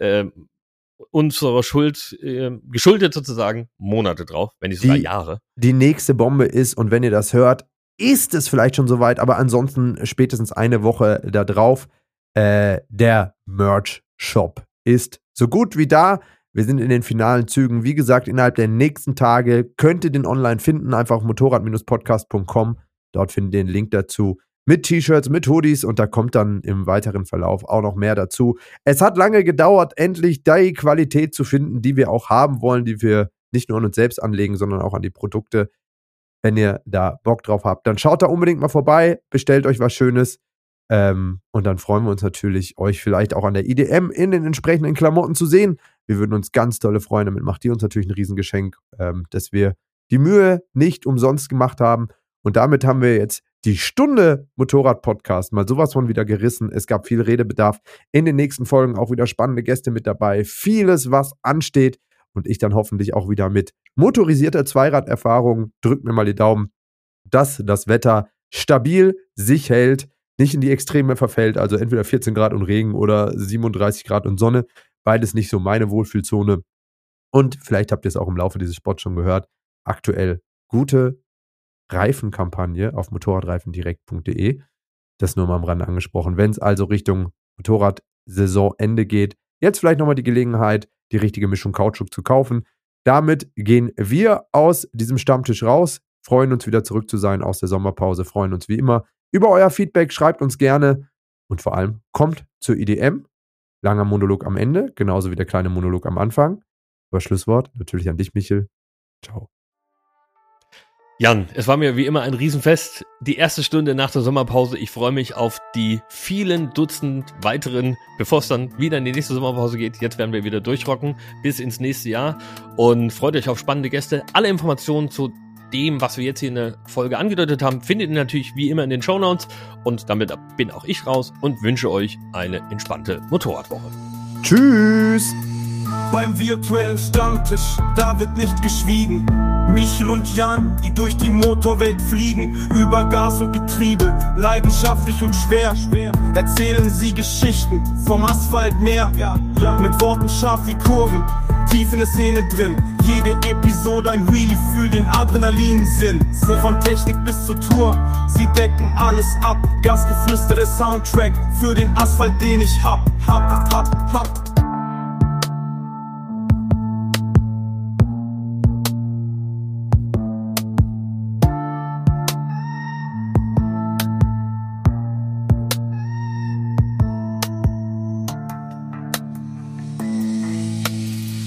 unserer Schuld, geschuldet sozusagen, Monate drauf, wenn nicht sogar Jahre. Die nächste Bombe ist, und wenn ihr das hört, ist es vielleicht schon soweit, aber ansonsten spätestens eine Woche da drauf, der Merch-Shop ist so gut wie da. Wir sind in den finalen Zügen. Wie gesagt, innerhalb der nächsten Tage könnt ihr den online finden. Einfach auf motorrad-podcast.com. Dort findet ihr den Link dazu mit T-Shirts, mit Hoodies und da kommt dann im weiteren Verlauf auch noch mehr dazu. Es hat lange gedauert, endlich die Qualität zu finden, die wir auch haben wollen, die wir nicht nur an uns selbst anlegen, sondern auch an die Produkte. Wenn ihr da Bock drauf habt, dann schaut da unbedingt mal vorbei, bestellt euch was Schönes und dann freuen wir uns natürlich, euch vielleicht auch an der IDM in den entsprechenden Klamotten zu sehen. Wir würden uns ganz dolle freuen, damit macht ihr uns natürlich ein Riesengeschenk, dass wir die Mühe nicht umsonst gemacht haben. Und damit haben wir jetzt die Stunde Motorrad-Podcast mal sowas von wieder gerissen. Es gab viel Redebedarf. In den nächsten Folgen auch wieder spannende Gäste mit dabei. Vieles, was ansteht. Und ich dann hoffentlich auch wieder mit motorisierter Zweirad-Erfahrung. Drückt mir mal die Daumen, dass das Wetter stabil sich hält, nicht in die Extreme verfällt. Also entweder 14 Grad und Regen oder 37 Grad und Sonne. Beides nicht so meine Wohlfühlzone. Und vielleicht habt ihr es auch im Laufe dieses Spots schon gehört. Aktuell gute Reifenkampagne auf motorradreifendirekt.de. Das nur mal am Rande angesprochen. Wenn es also Richtung Motorrad-Saisonende geht, jetzt vielleicht nochmal die Gelegenheit, die richtige Mischung Kautschuk zu kaufen. Damit gehen wir aus diesem Stammtisch raus, freuen uns wieder zurück zu sein aus der Sommerpause, freuen uns wie immer über euer Feedback, schreibt uns gerne und vor allem kommt zur IDM. Langer Monolog am Ende, genauso wie der kleine Monolog am Anfang. Aber Schlusswort natürlich an dich, Michel. Ciao. Jan, es war mir wie immer ein Riesenfest. Die erste Stunde nach der Sommerpause. Ich freue mich auf die vielen Dutzend weiteren, bevor es dann wieder in die nächste Sommerpause geht. Jetzt werden wir wieder durchrocken bis ins nächste Jahr. Und freut euch auf spannende Gäste. Alle Informationen zu dem, was wir jetzt hier in der Folge angedeutet haben, findet ihr natürlich wie immer in den Shownotes. Und damit bin auch ich raus und wünsche euch eine entspannte Motorradwoche. Tschüss! Beim virtuellen Stammtisch, da wird nicht geschwiegen. Michel und Jan, die durch die Motorwelt fliegen, über Gas und Getriebe, leidenschaftlich und schwer. Erzählen sie Geschichten vom Asphaltmeer, mit Worten scharf wie Kurven, tief in der Szene drin. Jede Episode ein Wheelie für den Adrenalinsinn. Von Technik bis zur Tour, sie decken alles ab. Gasgeflüster, der Soundtrack für den Asphalt, den ich hab.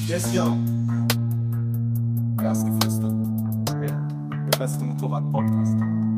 Yes, yo. Gasgeflüster. Der beste Motorrad-Podcast.